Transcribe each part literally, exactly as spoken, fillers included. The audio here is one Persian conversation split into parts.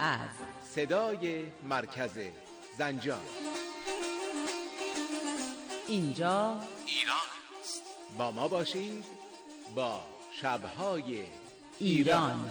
از صدای مرکز زنجان. اینجا ایران است. با ما باشید با شب‌های ایران.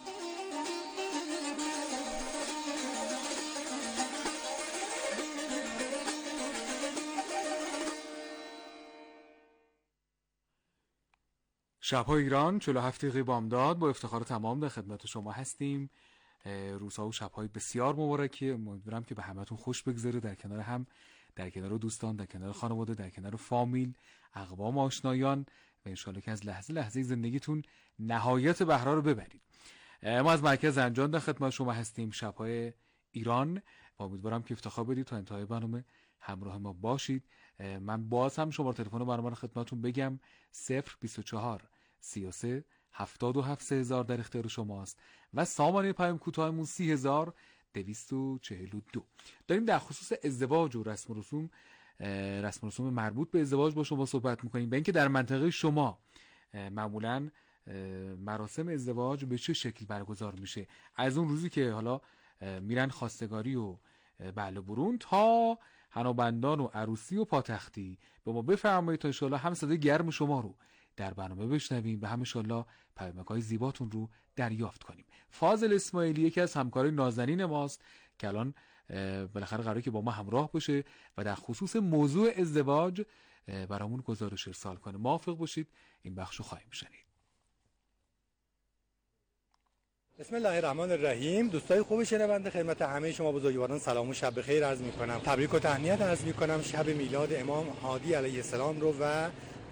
شب‌های ایران چهل و هفت دقیقه بامداد با افتخار تمام در خدمت شما هستیم. روزها و شب‌های بسیار مبارکی، امیدوارم که به همتون خوش بگذره، در کنار هم، در کنار دوستان، در کنار خانواده، در کنار فامیل، اقوام، آشنایان و انشالله که از لحظه لحظه زندگیتون نهایت بهرا رو ببرید. ما از مرکز زنجان در خدمت شما هستیم، شب‌های ایران، و امیدوارم که افتخار بدید تا انتهای برنامه همراه ما باشید. من باز هم شماره تلفن برنامه رو خدمتتون بگم: صفر بیست و چهار سی و سه هفتاد و هفت سه هزار در اختیار شماست و سامانه پیام کوتاهمون سی هزار دویست و چهل و دو. داریم در خصوص ازدواج و رسم و رسوم رسم و رسوم مربوط به ازدواج با شما صحبت میکنیم، به اینکه در منطقه شما معمولاً مراسم ازدواج به چه شکل برگزار میشه، از اون روزی که حالا میرن خواستگاری و بله برون تا حنابندان و عروسی و پاتختی. به ما بفرمایید تا انشالله هم صدای گرم شما رو در برنامه بشنویم و هم انشالله پیامک‌های زیباتون رو دریافت کنیم. فاضل اسماعیلی یکی از همکارای نازنین ماست که الان بالاخره قراره که با ما همراه باشه و در خصوص موضوع ازدواج برامون گزارش ارسال کنه. موافق باشید این بخشو خواهیم شنید. بسم الله الرحمن الرحیم. دوستای خوب شنونده، خدمت همه شما بزرگواران سلام و شب بخیر عرض می‌کنم. تبریک و تهنیت عرض می‌کنم شب میلاد امام هادی علیه السلام رو و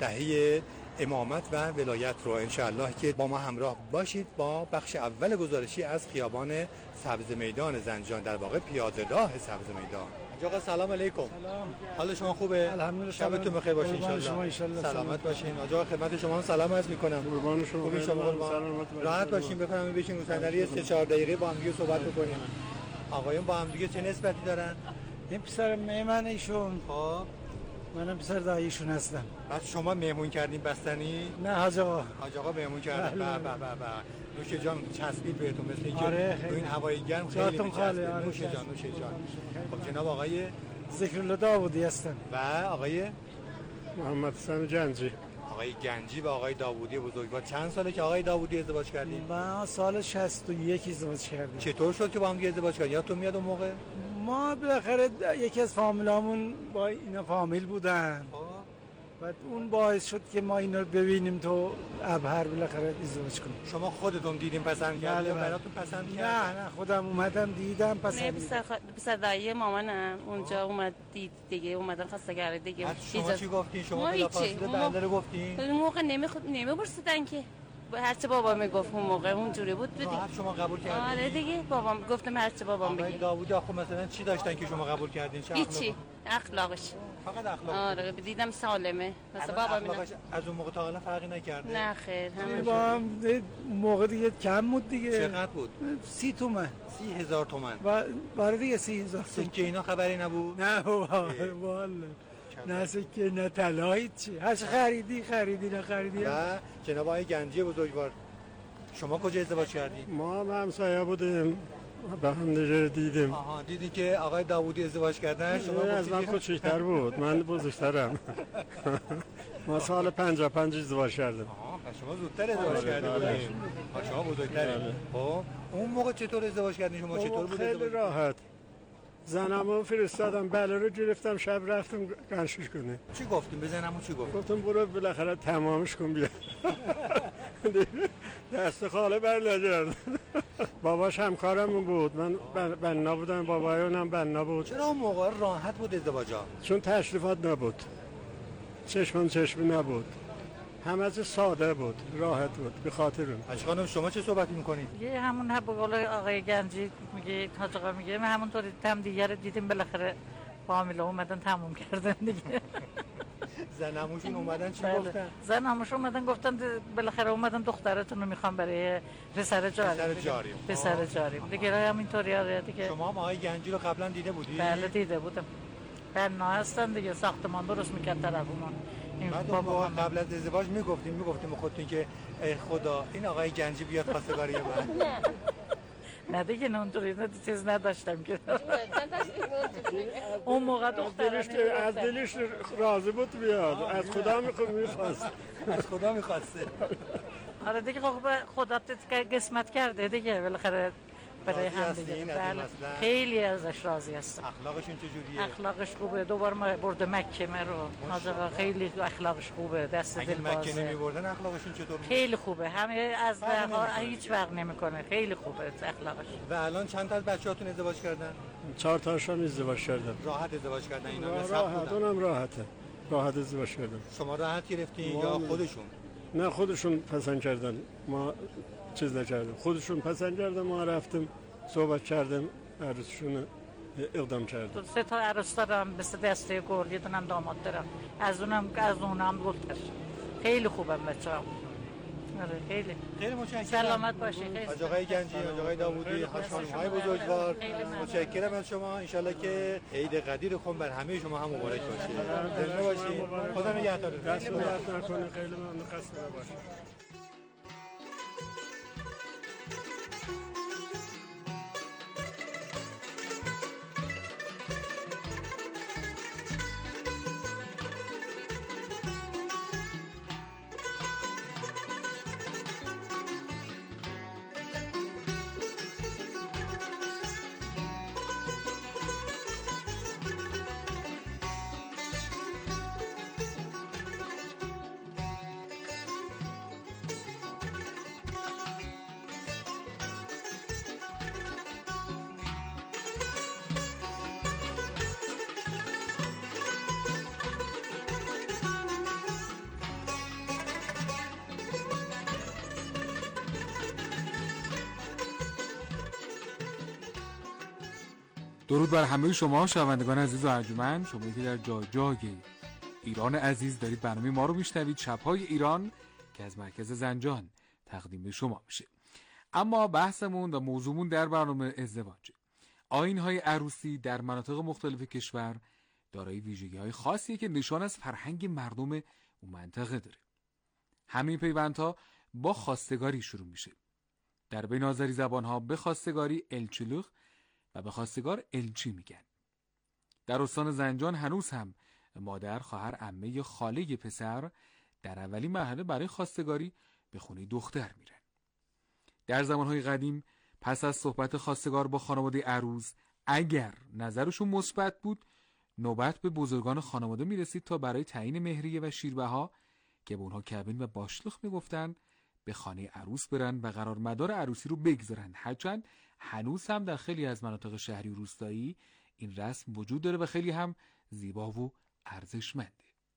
دهه امامت و ولایت رو. انشاءالله که با ما همراه باشید با بخش اول گزارشی از خیابان سبز میدان زنجان، در واقع پیاده‌راه سبز میدان. آقا سلام علیکم. سلام. حال شما خوبه؟ الحمدلله. شبتون بخیر باشه ان شاء الله. سلامت باشین. آقا خدمت شما هم سلام عرض می‌کنم. قربان شما. خوبی شما؟ راحت باشین، بفرمایید بشین رو صندلی سه چهار دقیقه با هم دیگه صحبت بکنیم. آقایون با هم دیگه چه نسبتی دارن؟ این پسر مهمان ایشون. خب منم پسر داییشون هستم. بعد شما مهمون کردین بستنی؟ نه حاج آقا. حاج آقا مهمون کردن. به به به به. نوش جان چسبید بهتون مثل اینکه آره تو این هوای گرم خیلی جاتون خاله. آره نوش جان نوش جان. خب جناب آقای ذکرالله داوودی هستن و آقای محمد حسین گنجی. آقای گنجی و آقای داوودی بزرگوار. چند ساله که آقای داوودی ازدواج کردین؟ ما سال شصت و یک ازدواج کردیم. چطور شد که با هم دیگه ازدواج کردین؟ یادتون میاد اون موقع؟ ما بالاخره یکی از فامیلامون با اینا فامیل بودن. بعد اون باعث شد که ما اینا رو ببینیم تو ابهر بالاخره ازدواج کنیم. شما خودتون دیدین پسند کردین یا براتون پسند کردن؟ نه نه خودم اومدم دیدم پسند. پسر خ... پسر دایی مامانم اونجا اومد دید دیگه، اومدن خواستگاری دیگه. شما چی گفتین؟ شما بلافاصله بنده رو گفتین؟ اون موقع نمیخواد نمیپرسیدن که هرچه بابا میگفت اون موقع اونجوری بود بدید. شما قبول کردین؟ آره دیگه بابام گفتم هرچه بابام بگه. آقای داوودی آخه مثلا چی داشتن که شما قبول کردین؟ چه هیچی، اخلاقش. فقط اخلاق. آره دیدم سالمه. مثلا بابا اخلاقش از اون موقع تا الان فرقی نکرده؟ نه خیر همین با هم موقع دیگه کم بود دیگه. چقدر بود؟ سی تومن. سی هزار تومن. و برای دیگه سی هزار تومن. سکه اینا خبری نبود؟ نه والله. نه سکه نه طلا هیچی. هرچی خریدی خریدی نه خریدی. و جناب آقای گنجی بزرگوار شما کجا ازدواج کردید؟ ما هم همسایه بودیم، به هم دیگه دیدیم. آها دیدی که آقای داوودی ازدواج کردن؟ شما از من کوچیک‌تر بود، من بزرگترم. ما سال پنجاه و پنج ازدواج کردیم. آها پس شما زودتر ازدواج کردید. شما بزرگتره. خب اون موقع چطور ازدواج کردین شما؟ چطور بود؟ خیلی راحت. زنمو فرستادم، بله رو گرفتم، شب رفتم گنشش کنه. چی گفتیم به زنمو چی گفت؟ گفتم برو بالاخره تمامش کن بیا. دست خاله بر نگرد. باباش همکارم بود، من بنا بودم، بابایونم بنا بود. چرا اون موقع راحت بود ازدواجا؟ چون تشریفات نبود، چشمان چشمی نبود، همه چیز ساده بود، راحت بود. به خاطر اون. حاج خانم شما چه صحبتی میکنید؟ یه همون به قول آقای گنجی میگه، حاج آقا میگه ما همونطوری هم دیگه رو دیدیم، بالاخره فامیلا اومدن تموم کردن دیگه. زنموشون اومدن چی بله. گفتن؟ زنموشون اومدن گفتن بالاخره اومدن دخترتون رو میخوام برای پسر جاری. پسر جاری. پسر جاری. دیگه همینطوری آره دیگه. شما هم آقای گنجی رو قبلا دیده بودی؟ بله دیده بودم. بنا هستن دیگه، ساختمان درست میکرد طرفمون. بعد بابا قبل از ازدواج میگفتیم میگفتیم خودتون که ای خدا این آقای گنجی بیاد خواستگاری من. نه دیگه نه اونطوری نه چیز نداشتم که اون موقع دلش از دلش راضی بود بیاد، از خدا میخواست از خدا میخواسته. آره دیگه خدا قسمت کرده دیگه بالاخره برای هم دیگه. بله خیلی ازش راضی هستم. اخلاقشون چجوریه؟ اخلاقش خوبه. دوبار ما برده مکه مرو حاج آقا، خیلی اخلاقش خوبه، دست دل بازه. اگه مکه نمیبردن اخلاقشون چطور بود؟ خیلی خوبه، همه از ها هیچ وقت نمیکنه، خیلی خوبه اخلاقش. و الان چند تا از بچه‌هاتون ازدواج کردن؟ چهار تاشون ازدواج کردن. راحت ازدواج کردن اینا؟ راحت، اونم راحته. راحت ازدواج کردن. شما راحت گرفتین یا خودشون؟ نه خودشون پسند کردن، ما چیز نکردیم. خودشون پسند کردن، ما رفتیم صحبت کردیم، عروسشون اقدام کردیم. سه تا عروس دارم مثل دسته گل، یه دونم داماد دارم، از اونم از اونم لطفش خیلی خوبم بچه‌ها. آره خیلی خیلی متشکرم. سلامت باشی. حاج آقای گنجی، حاج آقای داوودی، خانم‌های بزرگوار، متشکرم از شما. ان شاءالله که عید قدیر خون بر همه شما هم مبارک باشه. زنده باشید. خدا نگهدارتون. دست درد نکنه. خیلی ممنون. خسته نباشید. درود بر همه شما شنوندگان عزیز و ارجمند، شما که در جای جای ایران عزیز دارید برنامه ما رو میشنوید، شب‌های ایران که از مرکز زنجان تقدیم به شما میشه. اما بحثمون و موضوعمون در برنامه ازدواجه. آیین‌های عروسی در مناطق مختلف کشور دارای ویژگی‌های خاصیه که نشان از فرهنگ مردم اون منطقه داره. همین پیوندها با خواستگاری شروع میشه. در بین آذری زبان‌ها به خواستگاری الچلوخ و به خواستگار الچی میگن. در استان زنجان هنوز هم مادر، خواهر، عمه یا خاله پسر در اولین مرحله برای خواستگاری به خونه دختر میرن. در زمانهای قدیم پس از صحبت خواستگار با خانواده عروس، اگر نظرشون مثبت بود، نوبت به بزرگان خانواده میرسید تا برای تعیین مهریه و شیربها که به اونها کبین و باشلخ میگفتن به خانه عروس برن و قرار مدار عروسی رو بگذارن. هرچند هنوز هم در خیلی از مناطق شهری و روستایی این رسم وجود داره و خیلی هم زیبا و ارزشمنده.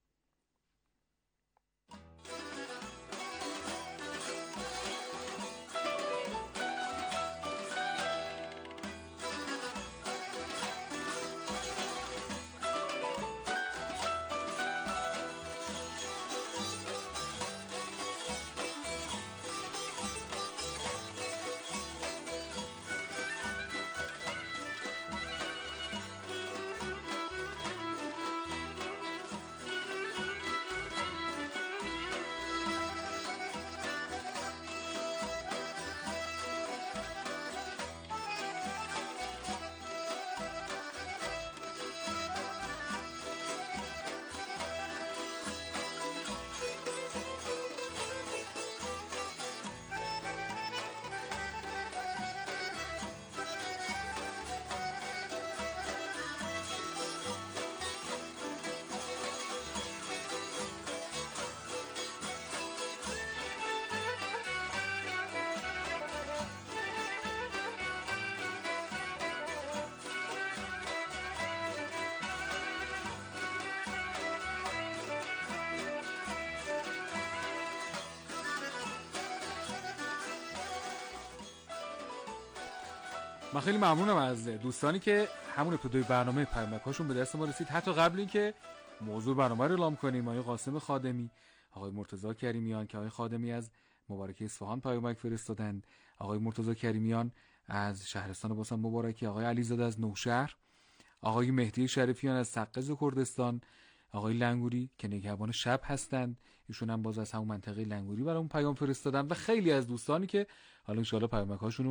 من خیلی ممنونم از دوستانی که همون ابتدای برنامه پیامک‌هاشون به دست ما رسید، حتی قبل اینکه موضوع برنامه رو اعلام کنیم. آقای قاسم خادمی، آقای مرتضی کریمیان که آقای خادمی از مبارکه اصفهان پیامک فرستادند، آقای مرتضی کریمیان از شهرستان باسم مبارکی، آقای علیزاده از نوشهر، آقای مهدی شریفیان از سقز کردستان، آقای لنگوری که نگهبان شب هستند، ایشون هم باز از همون منطقه لنگوری برامون پیام فرستادن و خیلی از دوستانی که حالا ان شاءالله پیامک‌هاشون رو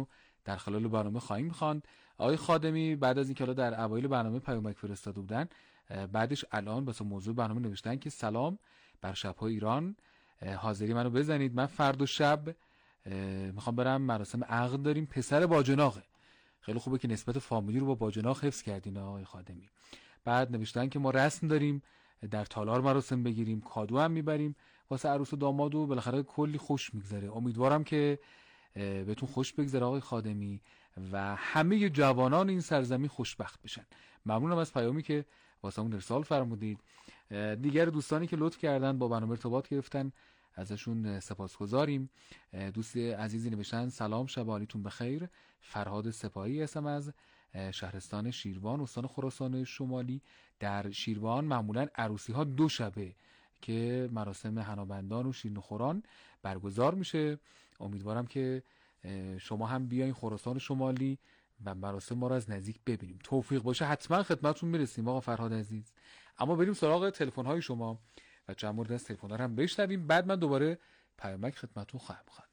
در خلال برنامه خواهیم خواند. آقای خادمی بعد از اینکه در اوایل برنامه پیامک فرستاده بودن، بعدش الان واسه موضوع برنامه نوشتن که سلام بر شب‌های ایران، حاضری منو بزنید، من فردا شب میخوام برم مراسم عقد داریم، پسر باجناقه. خیلی خوبه که نسبت فامیلی رو با باجناق حفظ کردین آقای خادمی. بعد نوشتن که ما رسم داریم در تالار مراسم بگیریم، کادو هم میبریم واسه عروس و داماد و بالاخره کلی خوش میگذره. امیدوارم که بهتون خوش بگذره آقای خادمی و همه جوانان این سرزمین خوشبخت بشن. ممنونم از پیامی که واسمون ارسال فرمودید. دیگر دوستانی که لطف کردن با برنامه ارتباط گرفتن ازشون سپاسگزاریم. دوست عزیزی نوشتن سلام، شب حالیتون بخیر. فرهاد سپاهی هستم از شهرستان شیروان، استان خراسان شمالی. در شیروان معمولا عروسی ها دو شبه که مراسم حنابندان و شیرین‌خوران برگزار میشه. امیدوارم که شما هم بیاین خراسان شمالی و مراسم ما رو از نزدیک ببینیم. توفیق باشه حتما خدمتتون میرسیم آقا فرهاد عزیز. اما بریم سراغ تلفن های شما و چند مورد از تلفن ها رو هم بشنویم، بعد من دوباره پیامک خدمتتون خواهم خواند.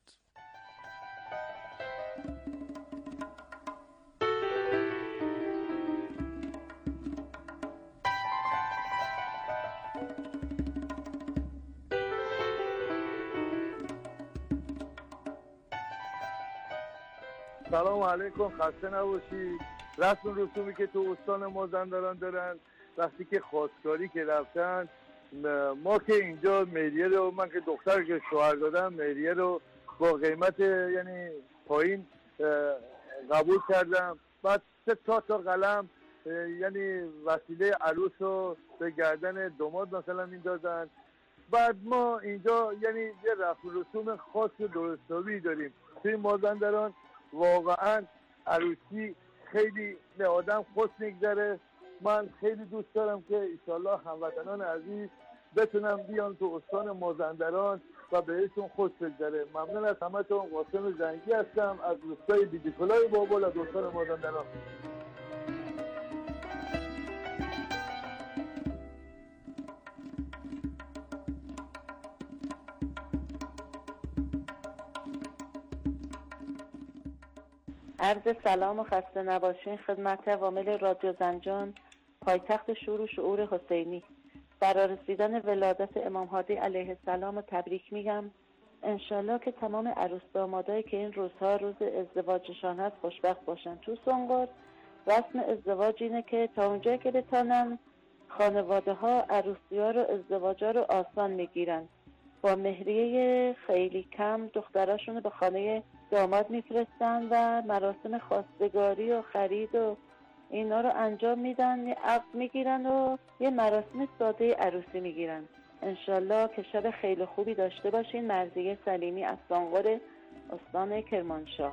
سلام علیکم، خسته نباشید. رسم و رسومی که تو استان مازندران دارن، وقتی که خواستگاری که رفتن، ما که اینجا مهریه رو، من که دختر که شوهر دادم، مهریه رو با قیمت یعنی پایین قبول کردم. بعد سه تا تا قلم یعنی وسیله عروس رو به گردن داماد مثلا میندازن. بعد ما اینجا یعنی یه رسم و رسوم خاص درستابی داریم توی مازندران. واقعا عروسی خیلی به آدم خوش میگذره. من خیلی دوست دارم که انشالله هموطنان عزیز بتونم بیان تو استان مازندران و بهشون خوش بگذره. ممنون از همتون. قاسم زنگی هستم از روستای بیدیکلای بابل از استان مازندران. عرض سلام و خسته نباشین خدمت عوامل رادیو زنجان، پایتخت شور و شعور حسینی. برای رسیدن ولادت امام هادی علیه السلام و تبریک میگم. انشالله که تمام عروس دامادایی که این روزها روز ازدواجشان هست خوشبخت باشن. تو سنگار رسم ازدواج اینه که تا اونجایی که بتانن خانواده ها عروسی ها رو ازدواج ها رو آسان میگیرن. با مهریه خیلی کم دختراشون به خانه داماد میفرستن و مراسم خواستگاری و خرید و اینا رو انجام میدن، یه عقد میگیرن و یه مراسم ساده عروسی میگیرن. انشالله که شب خیلی خوبی داشته باشین. مرضیه سلیمی از سانقر استان کرمانشاه.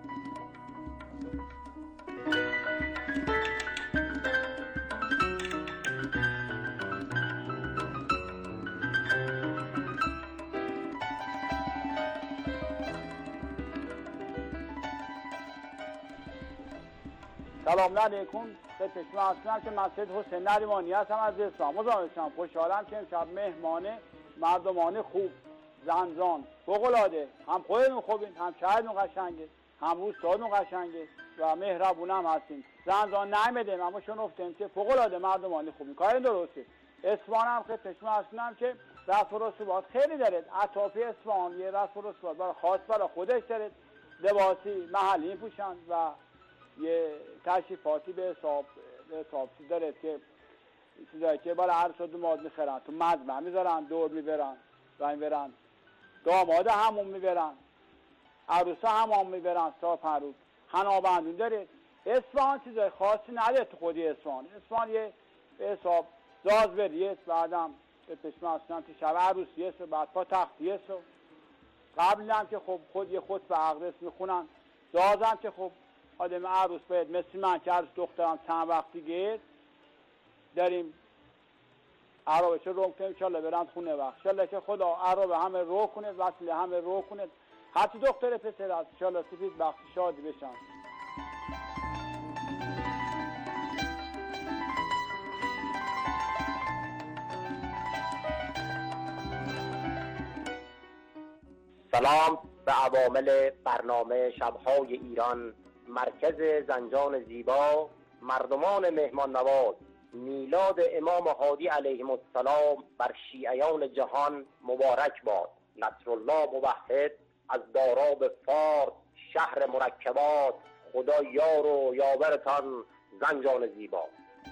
سلام علیکم. خدمت شما هستم که مسجد حسین نریمانی هستم از اسلام. مزاحمتون. خوشحالم که امشب مهمان مردمان خوب زنجان فوق‌العاده، هم خودتون خوبین، هم شهرتون قشنگه، هم روستاتون قشنگه و مهربون هم هستین. زنجان نمیدیم اما شون افتیم که فوق‌العاده مردمان خوبین. کار درسته. اصفهان هم خدمت شما هستم که رسم و رسومات خیلی داره. اطراف اصفهان یه رسم و رسومات برای خاص برای خودش داره. لباسی محلی پوشن و یه تشریفاتی به حساب به حساب داره که چیزایی که برای عروس و داماد میخرن، تو مجمع میذارن، دور میبرن و این برن، داماد همون میبرن، عروس همون میبرن تا پروت حنابندون داره. اصفهان چیزای خاصی نداره تو خودی اصفهان. اصفهان یه به حساب زازبریه، بعدم به پشم هستن تو شب عروسیه و بعد پا تختیه و قبل هم که خب خود یه خود به عقدس میخونن. زازم که خب آدم عروس باید مثل من که عروس دخترم چند وقتی گیر داریم عربش رو رو کنیم انشالله برند خونه وقت انشالله که خدا عرب همه رو کنه، وصله همه رو کنه، حتی دختر پسر هست انشالله سفید بخت شادی بشن. سلام به عوامل برنامه شب‌های ایران مرکز زنجان زیبا، مردمان مهمان نواز، میلاد امام هادی علیه السلام بر شیعیان جهان مبارک باد. نصرالله موحد از داراب فارس شهر مرکبات، خدا یار و یاورتان زنجان زیبا.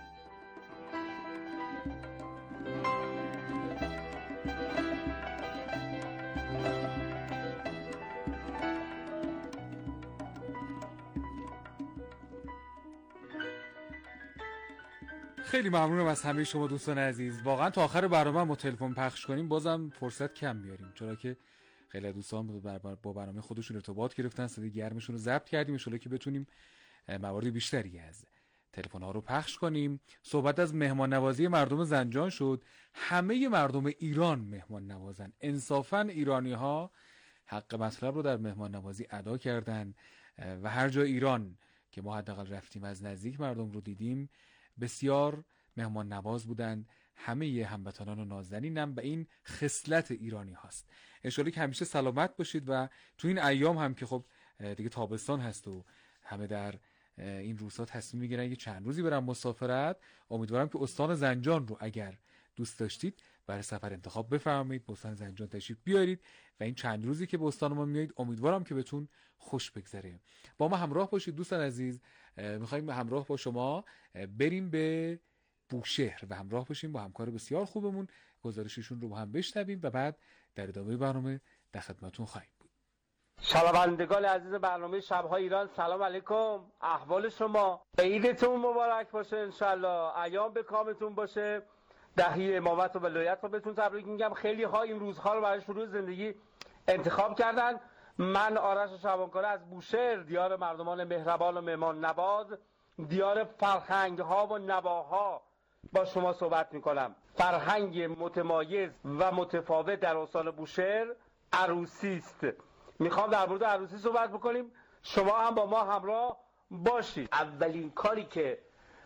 خیلی ممنونم از همه شما دوستان عزیز. واقعا تا آخر برنامه ما تلفن پخش کنیم بازم فرصت کم بیاریم، چرا که خیلی دوستان با برنامه خودشون ارتباط گرفتن، صدای گرمشون رو ضبط کردیم ان شاءالله که بتونیم موارد بیشتری از تلفن ها رو پخش کنیم. صحبت از مهمان نوازی مردم زنجان شد. همه مردم ایران مهمان نوازن. انصافا ایرانی ها حق مطلب رو در مهمان نوازی ادا کردن و هر جای ایران که ما حداقل رفتیم از نزدیک مردم رو دیدیم بسیار مهمان نواز بودند. همه هموطنان و نازنینم و این خصلت ایرانی هاست. ان شاءالله که همیشه سلامت باشید و تو این ایام هم که خب دیگه تابستان هست و همه در این روزها تصمیم میگیرن یه چند روزی برن مسافرت، امیدوارم که استان زنجان رو اگر دوست داشتید برای سفر انتخاب بفرمایید، به استان زنجان تشریف بیارید و این چند روزی که به استان ما میایید امیدوارم که بهتون خوش بگذره. با ما همراه باشید دوستان عزیز. میخوایم همراه با شما بریم به بوشهر و همراه باشیم با همکار بسیار خوبمون، گزارششون رو با هم بشنویم و بعد در ادامه برنامه در خدمتتون خواهیم بود. شنوندگان عزیز برنامه شب‌های ایران، سلام علیکم. احوال شما؟ عیدتون مبارک باشه انشالله، ایام به کامتون باشه، دهی امامت و ولایت رو بهتون تبریک میگم. خیلی ها این روزها رو برای شروع زندگی انتخاب کردن. من آرش شبانکاره از بوشهر، دیار مردمان مهربان و مهمان نواز، دیار فرهنگ ها و نواها با شما صحبت میکنم. فرهنگ متمایز و متفاوت در استان بوشهر عروسی است. میخوام در مورد عروسی صحبت بکنیم، شما هم با ما همراه باشید. اولین کاری که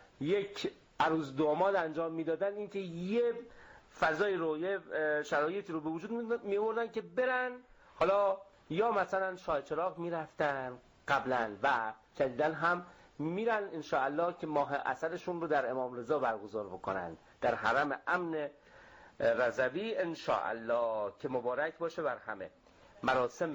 یک عروس داماد انجام میدادن این که یه فضای رو، یه شرایطی رو به وجود میوردن که برن، حالا یا مثلا شاه چراغ میرفتن قبلا و جدیدن هم میرن انشاءالله که ماه عسلشون رو در امام رضا برگزار بکنن در حرم امن رضوی انشاءالله که مبارک باشه بر همه. مراسم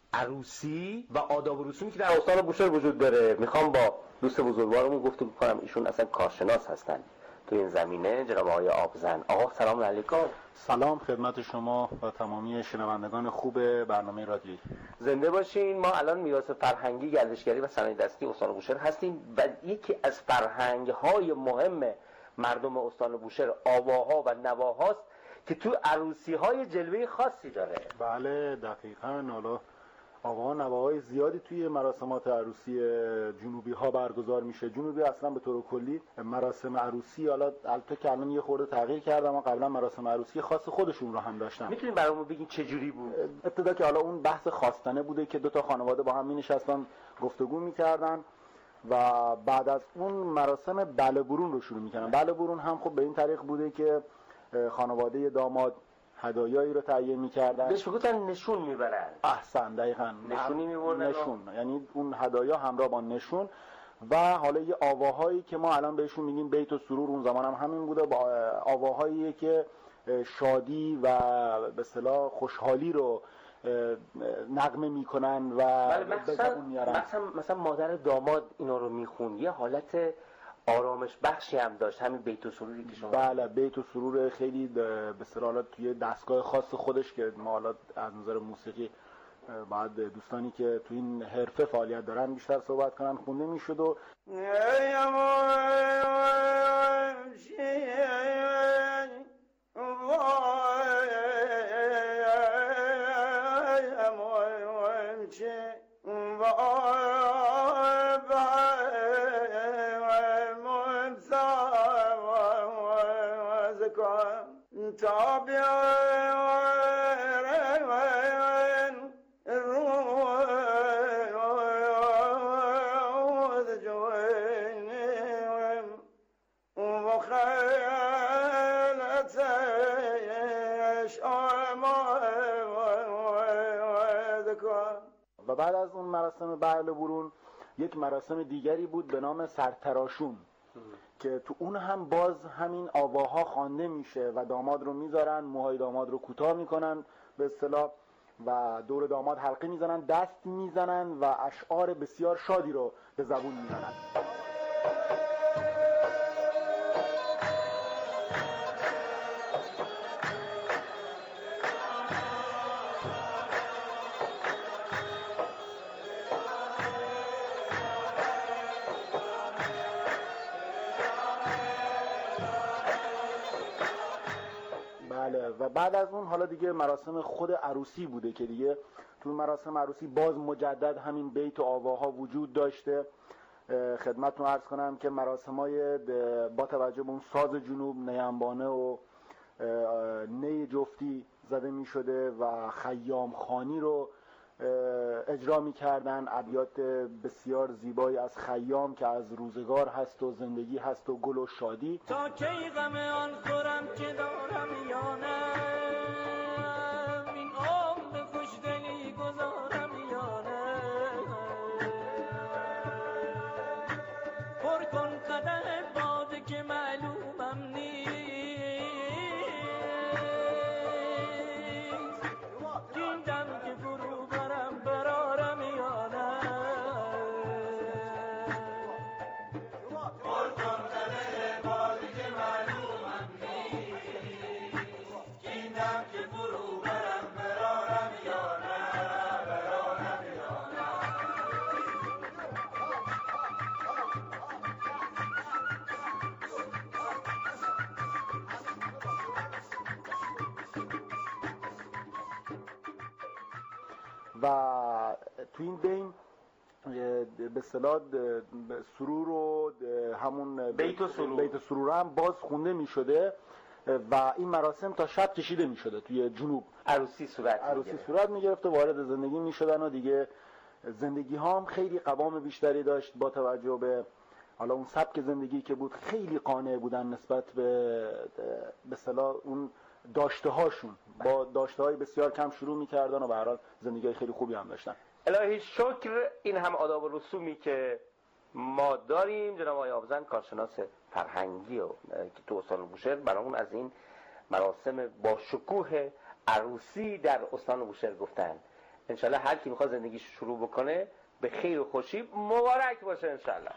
عروسی و آداب و رسومی که در استان بوشهر وجود داره، میخوام با دوست بزرگوارمون گفتگو کنم، ایشون اصلا کارشناس هستن تو این زمینه، جناب آقای آبزن. آقا سلام علیکم. سلام خدمت شما و تمامی شنوندگان خوب برنامه رادیویی. زنده باشین. ما الان میراث فرهنگی، گردشگری و صنایع دستی استان بوشهر هستیم و یکی از فرهنگ‌های مهم مردم استان بوشهر آواها و نواهاست که تو عروسی‌های جلوه خاصی داره. بله دقیقاً. حالا آوا نواهای زیادی توی مراسمات عروسی جنوبی ها برگزار میشه. جنوبی اصلا به طور کلی مراسم عروسی، حالا البته که الان یه خورده تغییر کردم و قبلا مراسم عروسی خاص خودشون رو هم داشتن. میتونین برامون بگین چه جوری بود؟ ابتدا که حالا اون بحث خواستنه بوده که دو تا خانواده با هم می‌نشستن گفتگو می‌کردن و بعد از اون مراسم بله برون رو شروع می‌کردن. بله برون هم خب به این طریق بوده که خانواده داماد هدایایی رو تعیین می‌کردن. بهش گفتن نشون میبرن. احسن، دقیقاً. نشونی می‌بردن. نشون، یعنی اون هدایا همراه با نشون و حالا یه آواهایی که ما الان بهشون میگیم بیت و سرور، اون زمان هم همین بوده، با آواهایی که شادی و به اصطلاح خوشحالی رو نغمه میکنن و به زبون میارن. مثلا مثلا مادر داماد اینا رو میخون، یه حالت آرامش بخشی هم داشت همین بیت و سروری که شما. بله بیت و سرور خیلی به اصطلاح توی دستگاه خاص خودش که ما حالا از نظر موسیقی بعد دوستانی که تو این حرفه فعالیت دارن بیشتر صحبت کنن خونده میشد و و بعد از اون مراسم بله برون یک مراسم دیگری بود به نام سرتراشون که تو اون هم باز همین آواها خوانده میشه و داماد رو میذارن، موهای داماد رو کوتاه میکنن به اصطلاح و دور داماد حلقه میزنن، دست میزنن و اشعار بسیار شادی رو به زبون میارن. و بعد از اون حالا دیگه مراسم خود عروسی بوده که دیگه تو مراسم عروسی باز مجدد همین بیت و آواها وجود داشته. خدمتتون عرض کنم که مراسمای با توجه به اون ساز جنوب نیمبانه و نی جفتی زده می شده و خیام خانی رو اجرا می کردن، ابیات بسیار زیبایی از خیام که از روزگار هست و زندگی هست و گل و شادی. تا کی غم آن خورم که دارم یا نه، این عمر خوشدلی گذارم یا نه، پر کن قدح باده که معلومم نیست، این دم که فرو برم برارم یا نه، پر کن قدح باده که معلومم نیست، این دم که فرو برم برارم یا نه، برارم یا نه. و تو این بین به اصطلاح سرور و همون بیت و سرور بیت و سرور هم باز خونده می شده و این مراسم تا شب کشیده می شده توی جنوب. عروسی صورت عروسی صورت می گرفت و وارد زندگی می شدن و دیگه زندگی ها هم خیلی قوام بیشتری داشت با توجه به حالا اون سبک زندگی که بود. خیلی قانع بودن نسبت به به اصطلاح اون داشته هاشون، با داشته های بسیار کم شروع میکردن و به هر حال زندگی خیلی خوبی هم داشتن. الهی شکر. این هم آداب و رسومی که ما داریم. جناب آقای آبزن کارشناس فرهنگی و که تو استان بوشهر برامون از این مراسم با شکوه عروسی در استان بوشهر گفتن. انشالله هر کی میخواد زندگیش شروع بکنه به خیر و خوشی مبارک باشه انشالله.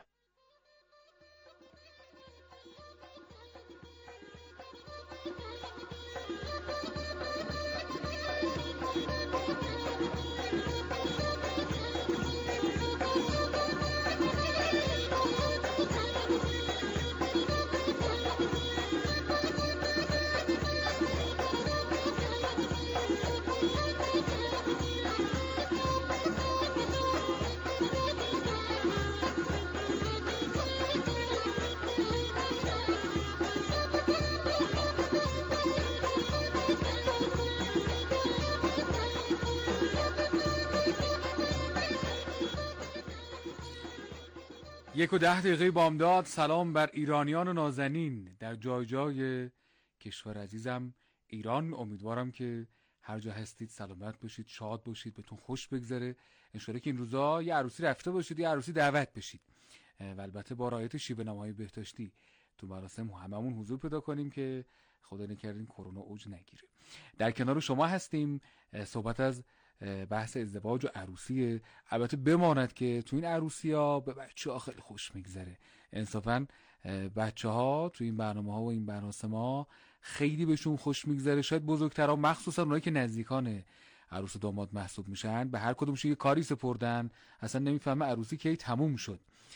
یک و ده دقیقه بامداد. سلام بر ایرانیان نازنین در جای جای کشور عزیزم ایران. امیدوارم که هر جا هستید سلامت باشید، شاد باشید، بهتون خوش بگذره. انشالله که این روزا یه عروسی رفته باشید، یه عروسی دعوت بشید و البته با رعایت شیوه نمای بهداشتی تو مراسم هممون حضور پیدا کنیم که خدا نکردین کرونا اوج نگیره. در کنار شما هستیم. صحبت از بحث ازدواج و عروسی. البته بماند که تو این عروسی ها به بچه ها خیلی خوش میگذره. انصافا بچه ها تو این برنامه ها و این مراسم ها خیلی بهشون خوش میگذره. شاید بزرگترها مخصوصا اونایی که نزدیکان عروس و داماد محسوب میشن به هر کدومش یه کاری سپردن، اصلا نمیفهمه عروسی کی تموم شد.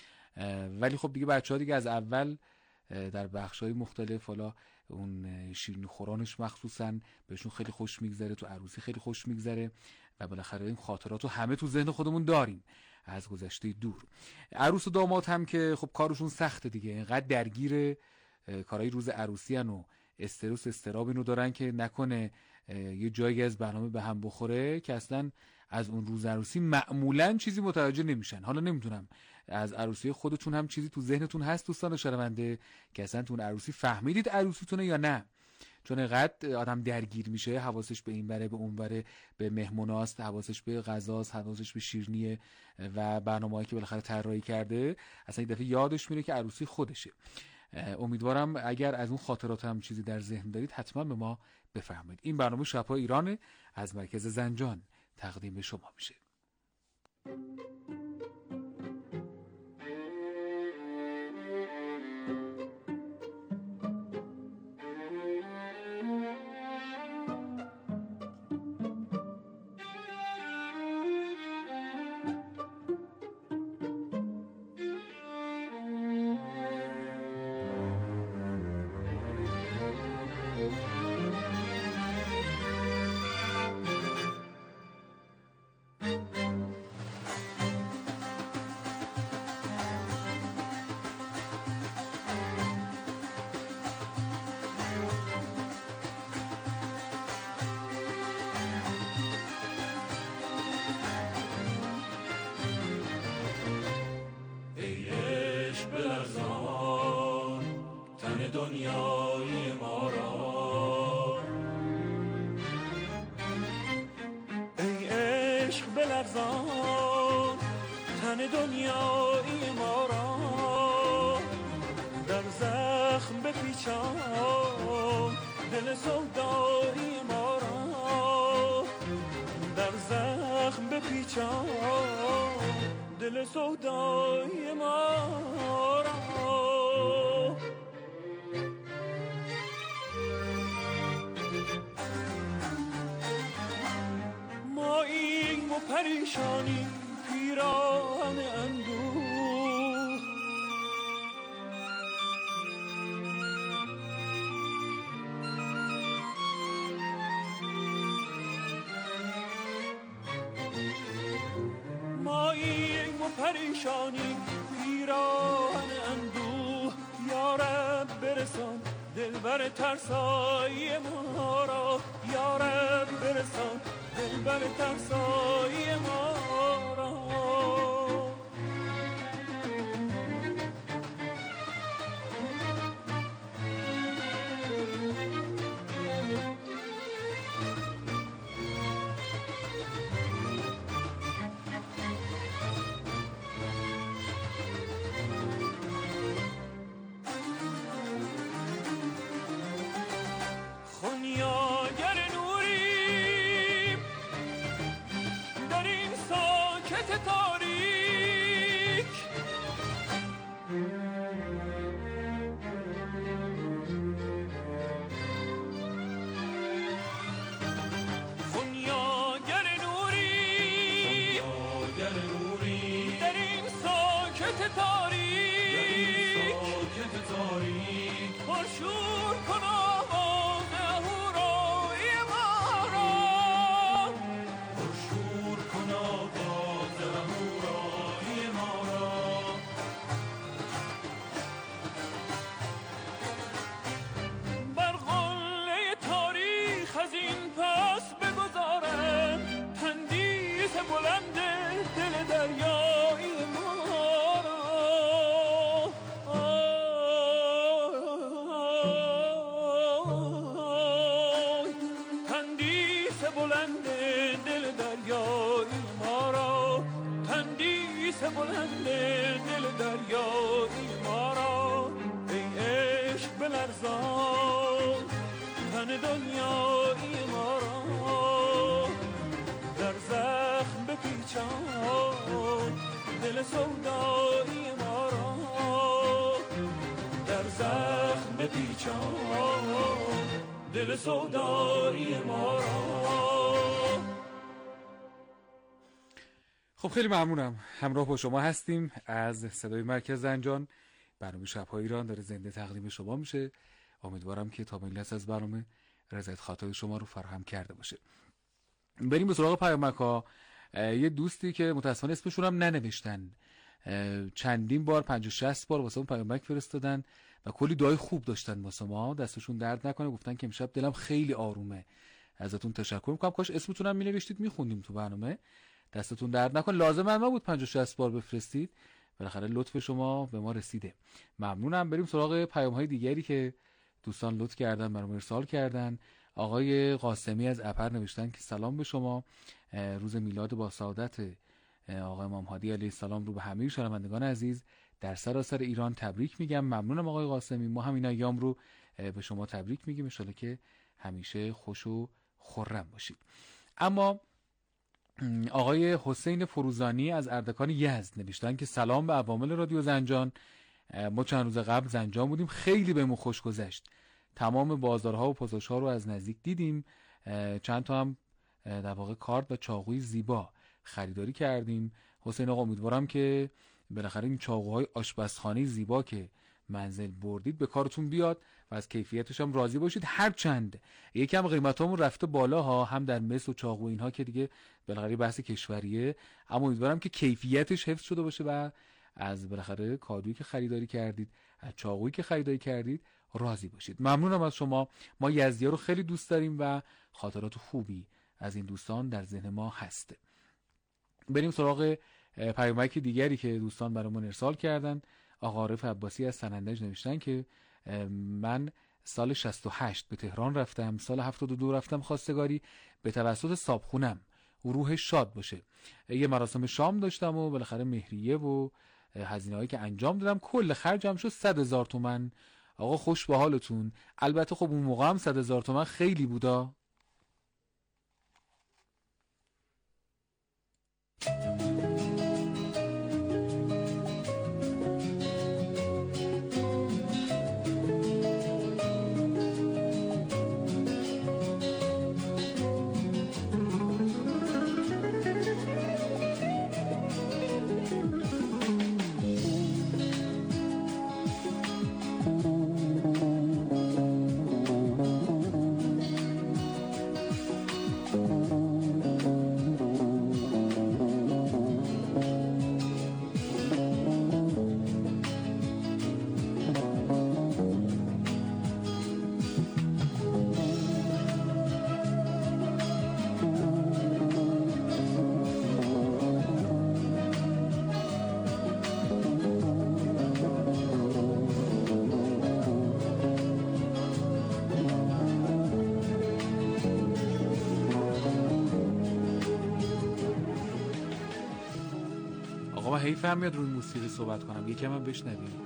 ولی خب دیگه بچه ها دیگه از اول در بخش‌های مختلف حالا اون شیرینی خورانش مخصوصا بهشون خیلی خوش میگذره، تو عروسی خیلی خوش میگذره و بالاخره این خاطرات رو همه تو ذهن خودمون داریم از گذشته دور. عروس و داماد هم که خب کارشون سخته دیگه، اینقدر درگیر کارهای روز عروسی ان و استرس استراب اینو دارن که نکنه یه جایی از برنامه به هم بخوره که اصلا از اون روز عروسی معمولا چیزی متوجه نمیشن. حالا نمیدونم از عروسی خودتون هم چیزی تو ذهنتون هست دوستان شنونده که اصلا تو اون عروسی فهمیدید عروسیتونه یا نه؟ چون اینقدر آدم درگیر میشه، حواسش به این بره به اون بره، به مهموناست، حواسش به غذاست، حواسش به شیرینیه و برنامه‌ای که بالاخره طراحی کرده، اصلا این دفعه یادش میره که عروسی خودشه. امیدوارم اگر از اون خاطرات هم چیزی در ذهن دارید حتما به ما بفرمایید. این برنامه شب‌های ایران از مرکز زنجان تقدیم شما میشه. دنیای ما را ای عشق بلرزان تن دنیای ما را در زخم بپیچان دل سودای ما را در زخم بپیچان دل سودای ما را پریشانی پیران اندوه ماییم و پریشانی پیران اندوه یارب برسان دلبر ترسای ما را یارب برسان دلبر ترسای ما را دل سودای ما را. خب خیلی ممنونم، همراه با شما هستیم از صدای مرکز زنجان. برنامه شب‌های ایران داره زنده تقدیم شما میشه. امیدوارم که تا این لحظه از برنامه رضایت خاطر شما رو فراهم کرده باشه. بریم به سراغ پیامک‌ها. یه دوستی که متأسفانه اسمشون هم ننوشتن، چندین بار پنجاه شصت بار واسه اون پیامک فرستادن و کلی دعای خوب داشتن واسه ما. دستشون درد نکنه، گفتن که امشب دلم خیلی آرومه. ازتون تشکر میکنم، کاش اسمتون هم مینوشتید میخوندیم تو برنامه. دستتون درد نکنه، لازم هم نبود پنجاه شصت بار بفرستید، بالاخره لطف شما به ما رسیده. ممنونم. بریم سراغ پیام‌های دیگری که دوستان لطف کردن برام ارسال کردن. آقای قاسمی از اپر نوشتن که سلام به شما، روز میلاد با سعادت آقای امام هادی علیه السلام رو به همه شنوندگان عزیز در سراسر ایران تبریک میگم. ممنونم آقای قاسمی، ما هم این ایام رو به شما تبریک میگیم، ان شاءالله که همیشه خوش و خرم باشید. اما آقای حسین فروزانی از اردکان یزد نوشتن که سلام به عوامل رادیو زنجان، ما چند روز قبل زنجان بودیم، خیلی بهمون خوش گذشت، تمام بازارها و پوزش‌ها رو از نزدیک دیدیم، چند تا هم در واقع کارت و چاقوی زیبا خریداری کردیم. حسین آقا امیدوارم که بالاخره این چاقوهای آشپزخانه زیبا که منزل بردید به کارتون بیاد و از کیفیتش هم راضی باشید. هر چند یکم قیمتامون رفته بالا ها، هم در مس و چاقو اینها که دیگه بالاخره بحث کشوریه، اما امیدوارم که کیفیتش حفظ شده باشه و از بالاخره کادویی که خریداری کردید، از چاقویی که خریداری کردید راضی باشید. ممنونم از شما. ما یزدی‌ها رو خیلی دوست داریم و خاطرات خوبی از این دوستان در ذهن ما هسته. بریم سراغ پیامک دیگری که دوستان برامون ارسال کردن. آقا عارف عباسی از سنندج نوشتن که من سال شصت و هشت به تهران رفتم، سال هفتاد و دو رفتم خواستگاری به توسط صابخونم، روح شاد باشه. یه مراسم شام داشتم و بالاخره مهریه و هزینه هایی که انجام دادم کل خرجم شد صد هزار تومان. آقا خوش به حالتون. البته خب اون موقع هم صد هزار تومان خیلی بودا. حیف هم میاد روی موسیقی صحبت کنم، یکم هم بشنویم.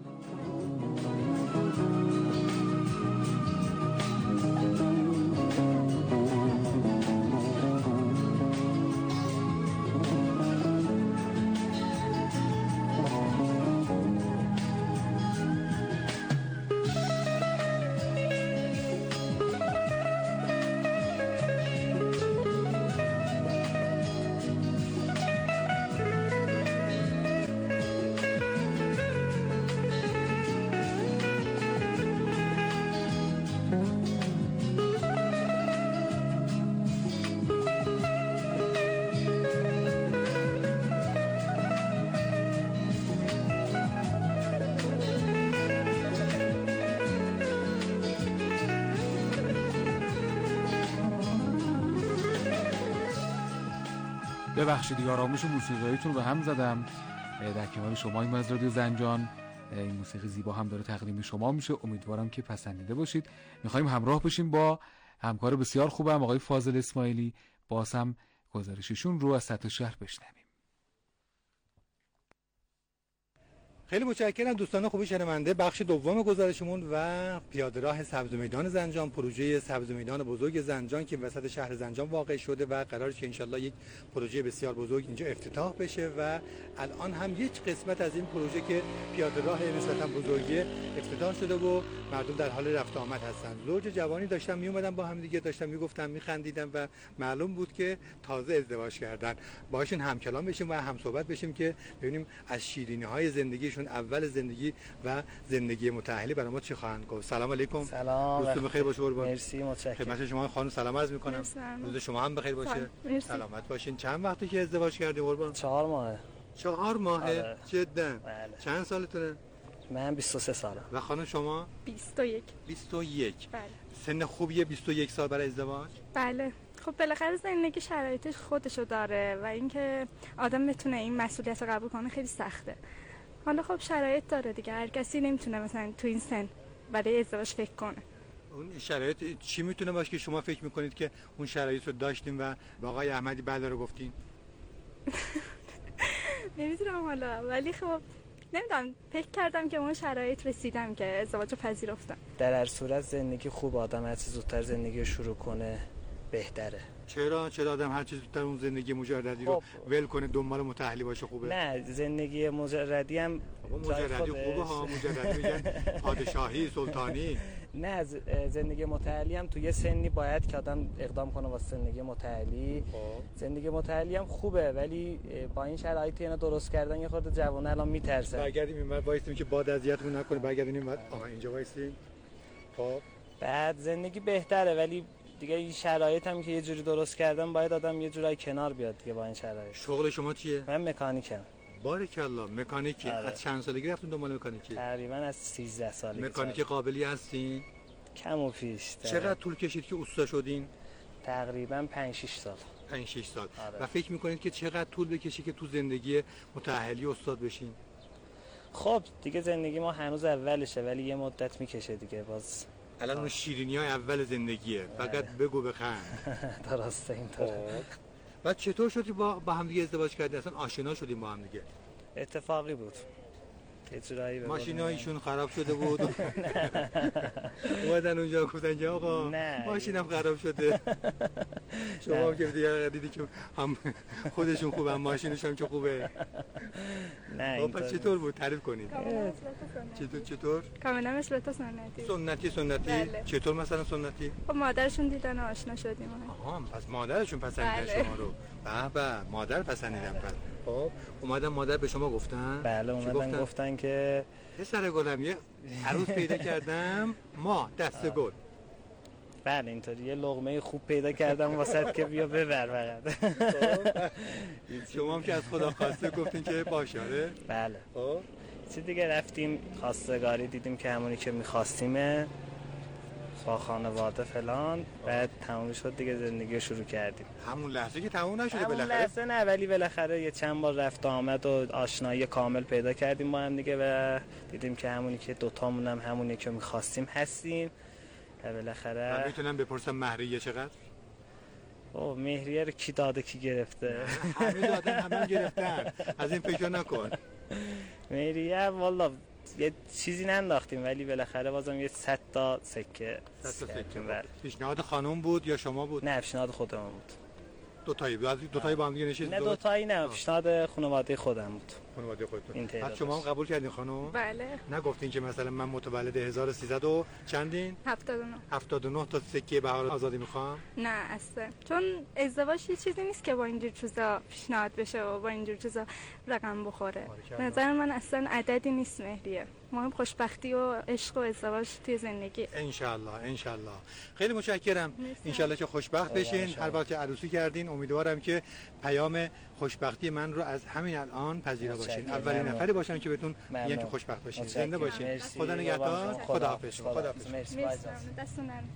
ببخشید دیگه آرامش موسیقیتون رو به هم زدم. در کنار شما این از رادیو زنجان، این موسیقی زیبا هم داره تقدیم شما میشه، امیدوارم که پسندیده باشید. میخوایم همراه بشیم با همکار بسیار خوبم آقای فاضل اسماعیلی، باز هم گزارششون رو از سطح شهر بشنویم. خیلی متشکرم دوستان خوبی شنونده. بخش دوم گزارشمون و پیاده راه سبز میدان زنجان، پروژه سبز میدان بزرگ زنجان که وسط شهر زنجان واقع شده و قراره که انشالله یک پروژه بسیار بزرگ اینجا افتتاح بشه و الان هم یک قسمت از این پروژه که پیاده راه نسبتا بزرگی افتتاح شده و مردم در حال رفت آمد هستن. زوج جوانی داشتن می اومدن با هم دیگه، داشتن میگفتن میخندیدن و معلوم بود که تازه ازدواج کردن. باهاشون همکلام بشیم و هم صحبت بشیم که ببینیم از شیرینی های زندگی اول زندگی و زندگی متأهلی برای ما چی خواهند گفت. سلام علیکم. سلام. روزتون بخیر باشه قربان. مرسی متشکرم. خدمت شما خانم سلام عرض می‌کنم. روز شما هم بخیر باشه. مرسی. سلامت باشین. چند وقتی که ازدواج کردی قربان؟ چهار ماهه. چهار ماهه؟ آره. جدا. بله. چند سالتونه؟ من بیست و سه سالم. و خانم شما؟ بیست و یک. بیست و یک. بله. سن خوبیه بیست و یک سال برای ازدواج؟ بله. خب بالاخره زندگی شرایطش خودشو داره و اینکه آدم بتونه این مسئولیت رو قبول کنه خیلی سخته. حالا خب شرایط داره دیگه، هر کسی نمیتونه مثلا تو این سن برای ازدواج فکر کنه. اون شرایط چی میتونه باشه که شما فکر میکنید که اون شرایط رو داشتیم و با آقای احمدی بله رو گفتین؟ نمیدونم حالا، ولی خب نمیدونم، فکر کردم که اون شرایط رسیدم که ازدواج رو پذیرفتم. در هر صورت زندگی خوب، آدم هرچی زودتر زندگی رو شروع کنه بهتره. چرا چرا آدم هر چیز زودتر اون زندگی مجردی رو ول کنه دنبال متأهلی باشه خوبه؟ نه، زندگی مجردی هم مجردی خوبه ها، مجردی میگن پادشاهی سلطانی. نه، زندگی متأهلی هم تو یه سنی باید که آدم اقدام کنه واسه زندگی متأهلی. زندگی متأهلی هم خوبه، ولی با این شرایط اینا درست کردن یه خورده جوانه الان میترسن. برگردیم اینور وایسیم که باد اذیتمون نکنه، برگردیم اینور. آها اینجا وایسیم. خب بعد زندگی بهتره، ولی دیگه این شرایط هم که یه جوری درست کردن باید آدم یه جورایی کنار بیاد دیگه با این شرایط. شغل شما چیه؟ من مکانیکم. بارکالله. مکانیکی. آره. از چند سالگی رفتون دنبال مکانیکی؟ تقریبا از سیزده سالگی. مکانیک قابلی هستین؟ کم و پیش. چقدر طول کشید که اوستا شدین؟ تقریبا پنج شش سال. پنج شش سال. آره. و فکر میکنید که چقدر طول بکشه که تو زندگی متأهلی استاد بشین؟ خب دیگه زندگی ما هنوز اولشه، ولی یه مدت میکشه دیگه. باز الان اون شیرینی‌های اول زندگیه، فقط بگو بخند. درسته اینطوره. بعد چطور شدی با با هم دیگه ازدواج کردین؟ اصلا آشنا شدیم با هم دیگه؟ اتفاقی بود. یه جورایی ماشینا ایشون خراب شده بود. اومدن اونجا گفتن که آقا ماشینم خراب شده. شما هم که دیگه دیدی که هم خودشون خوبه هم ماشینشون که خوبه. نه خب پس چطور بود؟ تعریف کنید. چطور چطور؟ کاملا مثل تو سنتی. سنتی سنتی؟ بله. چطور مثلا سنتی؟ خب مادرشون دیدن و آشنا شدیم. آها پس مادرشون پسندیدن بله. شما رو. به به مادر پسندیدن پس. خب اومدن مادر به شما گفتن؟ بله اومدن گفتن؟, گفتن که پسر گلم یه عروس پیدا کردم ما دست گل. بله اینطوری یه لقمه خوب پیدا کردم واسط که بیا ببر فقط. شما هم که از خدا خواسته گفتین که باشه. بله. خب چی دیگه رفتیم خواستگاری دیدیم که همونی که می‌خواستیم با خانواده فلان، بعد تموم شد دیگه زندگی رو شروع کردیم. همون لحظه که تموم نشده همون بالاخره؟ لحظه نه، ولی بالاخره یه چند بار رفت آمد و آشنایی کامل پیدا کردیم با هم دیگه و دیدیم که همونی که دوتامون هم همونی که می‌خواستیم هستیم و بالاخره. من میتونم بپرسم مهریه چقدر؟ اوه مهریه رو کی داده کی گرفته؟ همه دادن همه گرفتن، از این فکر نکن. مهریه والا یه چیزی ننداختیم، ولی بالاخره بازم یه صد تا سکه. صد تا سکه. پیشنهاد خانم بود یا شما بود؟ نه پیشنهاد خودمون بود. دو تایی بود. دو تایی با هم دیگه نشید؟ نه دو تایی نه، پیشنهاد خانواده خودم بود. خانواده خودتون. بعد شما هم قبول کردین خانم؟ بله. نگفتین که مثلا من متولد هزار و سیصد و چندین؟ هفتاد و نه. هفتاد و نه تا سکه بهار آزادی میخوام؟ نه اصلا، چون ازدواج یه چیزی نیست که با اینجور چیزا پیشنهاد بشه و با اینجور چیزا رقم بخوره. به نظر من اصلا عددی نیست مهریه. مهم خوشبختی و عشق و ازدواج توی زندگی. ان شاء الله ان شاء الله. خیلی متشکرم. ان شاء الله که خوشبخت بشین. هر وقت که عروسی کردین امیدوارم که پیام خوشبختی من رو از همین الان پذیرا باشین. اولین نفری باشم که بهتون میگم که خوشبخت باشین. زنده باشین. خدا نگهدار. خداحافظ. خداحافظ. مرسی. دستون نرم.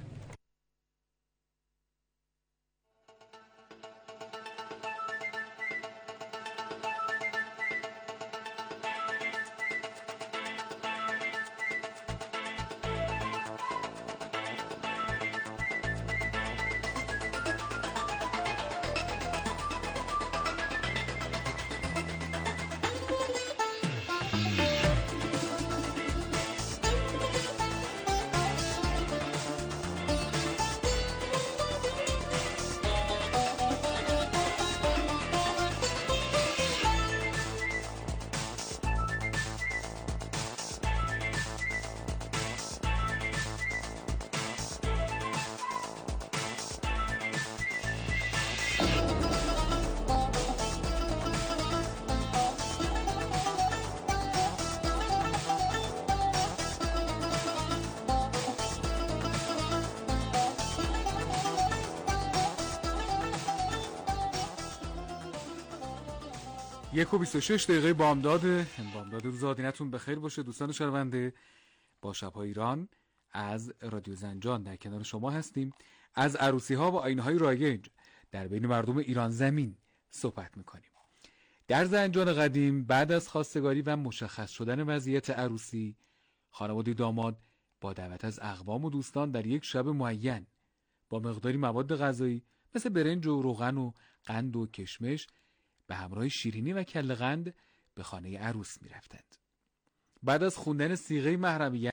یک و بیست و شش دقیقه بامداد بامداد روز آدینتون بخیر باشه دوستان شنونده. با شب‌های ایران از رادیو زنجان در کنار شما هستیم. از عروسی ها و آیین‌های رایج در بین مردم ایران زمین صحبت میکنیم. در زنجان قدیم بعد از خواستگاری و مشخص شدن وضعیت عروسی، خانواده داماد با دعوت از اقوام و دوستان در یک شب معین با مقداری مواد غذایی مثل برنج و روغن و قند و کشمش به همراه شیرینی و کله قند به خانه عروس می رفتند. بعد از خوندن صیغه محرمیت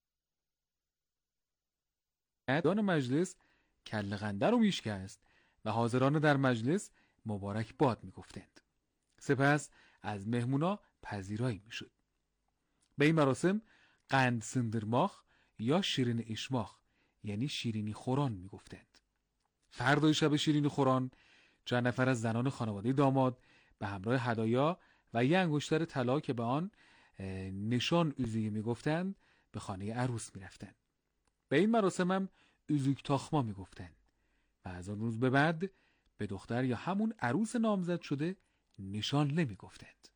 دان مجلس کله قنده رو میشکست و حاضران در مجلس مبارک باد می گفتند. سپس از مهمونا پذیرایی می شد. به این مراسم قند سندرماخ یا شیرین اشماخ یعنی شیرینی خوران می گفتند. فردای شب شیرینی خوران چند نفر از زنان خانواده داماد به همراه هدایا و یه انگشتر طلا که به آن نشان اوزیگه می گفتند به خانه عروس می رفتند. به این مراسم هم اوزوک تاخما می گفتند و از آن روز به بعد به دختر یا همون عروس نامزد شده نشان نمی گفتند.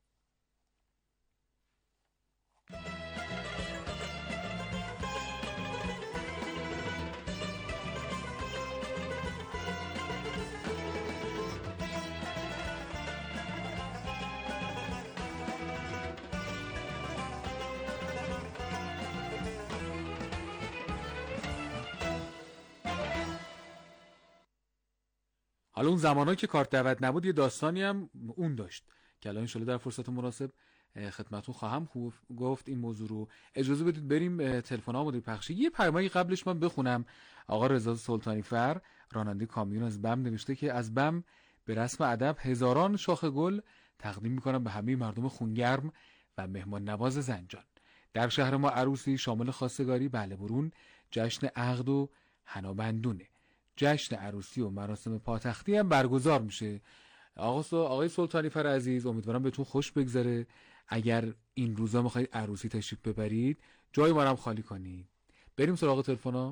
حالا اون زمانایی که کارت دعوت نبود یه داستانی هم اون داشت که الان انشالله در فرصت مناسب خدمتتون خواهم گفت این موضوع رو. اجازه بدید بریم تلفن‌ها مدیر پخشی. یه پیامایی قبلش من بخونم. آقا رضا سلطانی فر راننده کامیون از بم نوشته که از بم به رسم ادب هزاران شاخ گل تقدیم میکنم به همه مردم خونگرم و مهمان نواز زنجان. در شهر ما عروسی شامل خواستگاری بله برون جشن عقد و حنابندونه. جشن عروسی و مراسم پاتختی هم برگزار میشه. آقا آقای سلطانی فر عزیز امیدوارم بهتون خوش بگذره. اگر این روزا میخواید عروسی تشریف ببرید جای ما رو هم خالی کنید. بریم سراغ تلفن‌ها.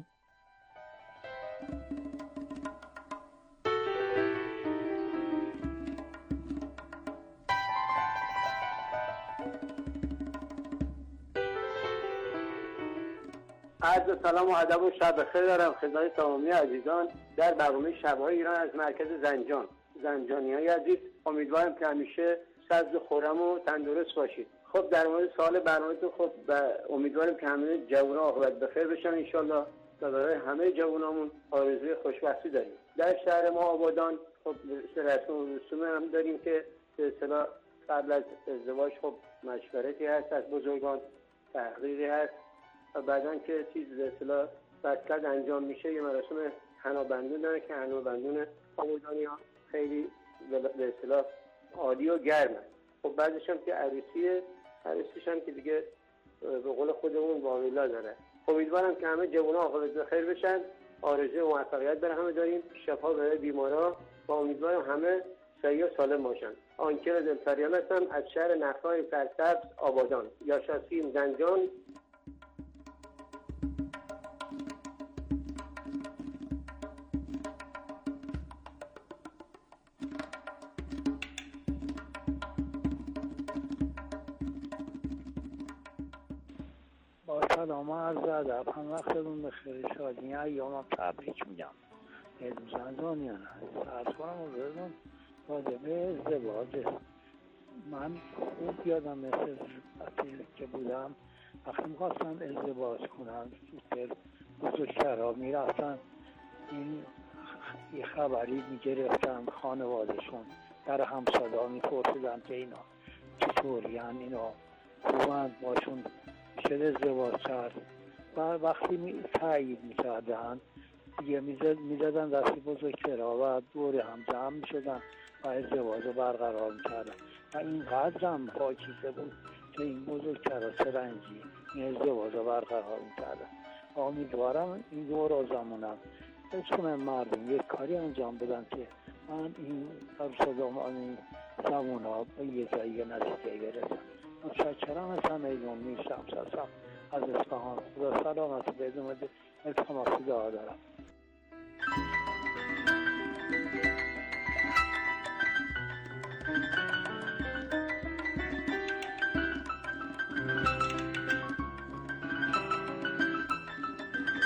عرض سلام و ادب و شب بخیر دارم خدمت تمامی عزیزان در برنامه شب‌های ایران از مرکز زنجان. زنجانی‌های عزیز امیدوارم که همیشه سبز خرم و تندرست باشید. خب در مورد سوال برنامه‌تون خب امیدوارم که همه جوان‌ها عاقبت بخیر بشن ان شاءالله و برای همه جوانامون آرزوی خوشبختی داریم. در شهر ما آبادان خب رسم و رسوم هم داریم که به اصطلاح قبل از ازدواج خب مشورتی هست از بزرگان، تحقیقی هست و بعدن که چیز به اصطلاح بسکت انجام میشه یه مراسم حنابندون داره که حنابندون آبادانی‌ها خیلی به اصطلاح عالی و گرمه. خب بعدش هم که عروسیه عروسیش هم که دیگه به قول خودمون واویلا داره. امیدوارم که همه جوان‌ها عاقبت بخیر بشن. آرزوی موفقیت برای همه داریم، شفا برای بیمارا و امیدوارم همه صحیح و سالم باشن. آنکر دلفریان هستم از شهر نخلای سرسبز آبادان یا شاسیم زنجان. سلام عرض ادب هم وقتتون بخیر شادی ایام تبریک میگم. علم زنجانیان عرض کنم و بردم واجبه ازدواجه. من خوب یادم مثل وقتی که بودم وقتی میخواستم ازدواج کنم سوپر بزرگترها میرفتن این یه خبری میگرفتن خانوادشون در همسادا میپرسیدن که اینا چطوری هم اینا خوبند باشون شد ازدواج کرد و وقتی می تایید میکردن دیگه میزدن دستی بزرگترها و دور هم جمع میشدن و ازدواج رو برقرار میکردن و اینقدر هم پاکیزه بود که این بزرگترها سرنگی این ازدواج رو برقرار میکردن. امیدوارم این دور و زمانم بسکنم مردم یک کاری انجام بدن که من این فرصدام این زمان ها به یه جایی نزدیکی برسم. متشکرم از همه ایون میشم سرسم از اصفهان. خدا سلامت بدون التماسی دعا دارم.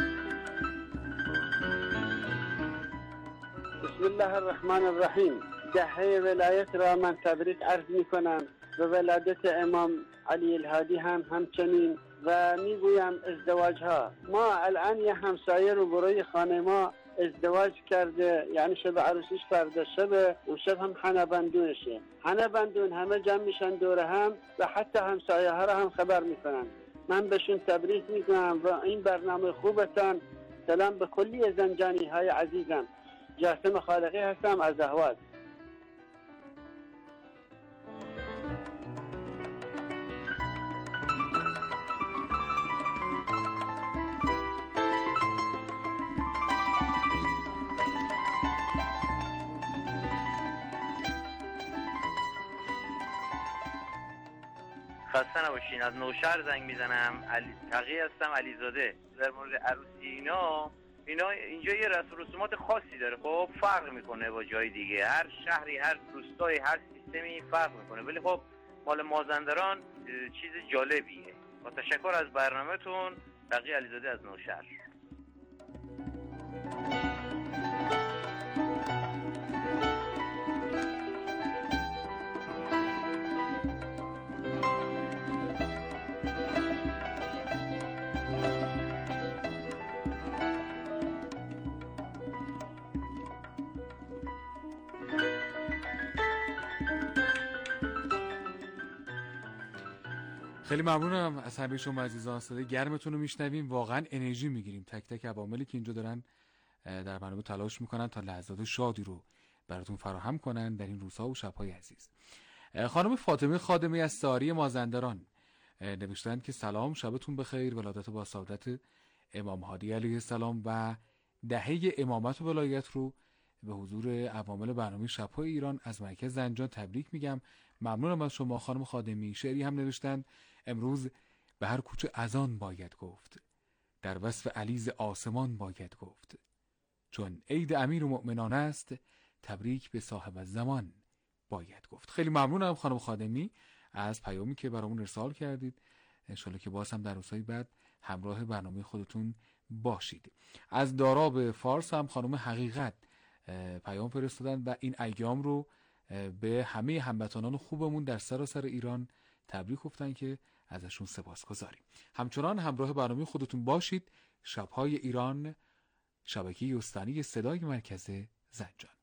بسم الله الرحمن الرحیم. دهه ولایت را من تبریک عرض می کنم و ولادت امام علی الهادی هم همچنین و میگویم ازدواج ها ما الان یه همسایه رو برای خانه ما ازدواج کرده، یعنی شب عروسیش فردا شب و شب هم حنا بندونشه. حنا بندون همه جمع میشن دور هم و حتی همسایه ها را هم خبر میکنن. من بهشون تبریک میکنم و این برنامه خوبتان. سلام به کلی زنجانی های عزیزم. جاسم خالقی هستم از اهواز. خسته نباشین. از نوشهر زنگ میزنم. علی تقی هستم، علیزاده. در مورد عروسی اینا اینا اینجا یه رسم و رسومات خاصی داره. خب فرق میکنه با جای دیگه. هر شهری، هر روستایی، هر سیستمی فرق میکنه. ولی خب مال مازندران چیز جالبیه. با تشکر از برنامه‌تون. تقی علیزاده از نوشهر. خیلی ممنونم از همه شما عزیزان. صدای گرمتون رو میشنویم. واقعا انرژی میگیریم. تک تک عواملی که اینجا دارن در برنامه تلاش میکنن تا لحظات شادی رو براتون فراهم کنن در این روزها و شب‌های عزیز. خانم فاطمه خادمی از ساری مازندران نوشتن که سلام، شبتون بخیر. ولادت با سعادت امام هادی علیه السلام و دهه امامت و ولایت رو به حضور عوامل برنامه شب‌های ایران از مرکز زنجان تبریک میگم. ممنونم از شما خانم خادمی. شعری هم نوشتن امروز به هر کوچه اذان باید گفت، در وصف علیز آسمان باید گفت، چون عید امیر و مؤمنان است، تبریک به صاحب الزمان باید گفت. خیلی ممنونم خانم خادمی از پیامی که برامون ارسال کردید. انشالله که باز هم در روزهای بعد همراه برنامه خودتون باشید. از داراب فارس هم خانم حقیقت پیام فرستادن و این ایام رو به همه هموطنان خوبمون در سراسر ایران تبریک گفتن که ازشون سپاسگزاریم. همچنان همراه برنامه خودتون باشید. شب‌های ایران، شبکه استانی صدای مرکز زنجان.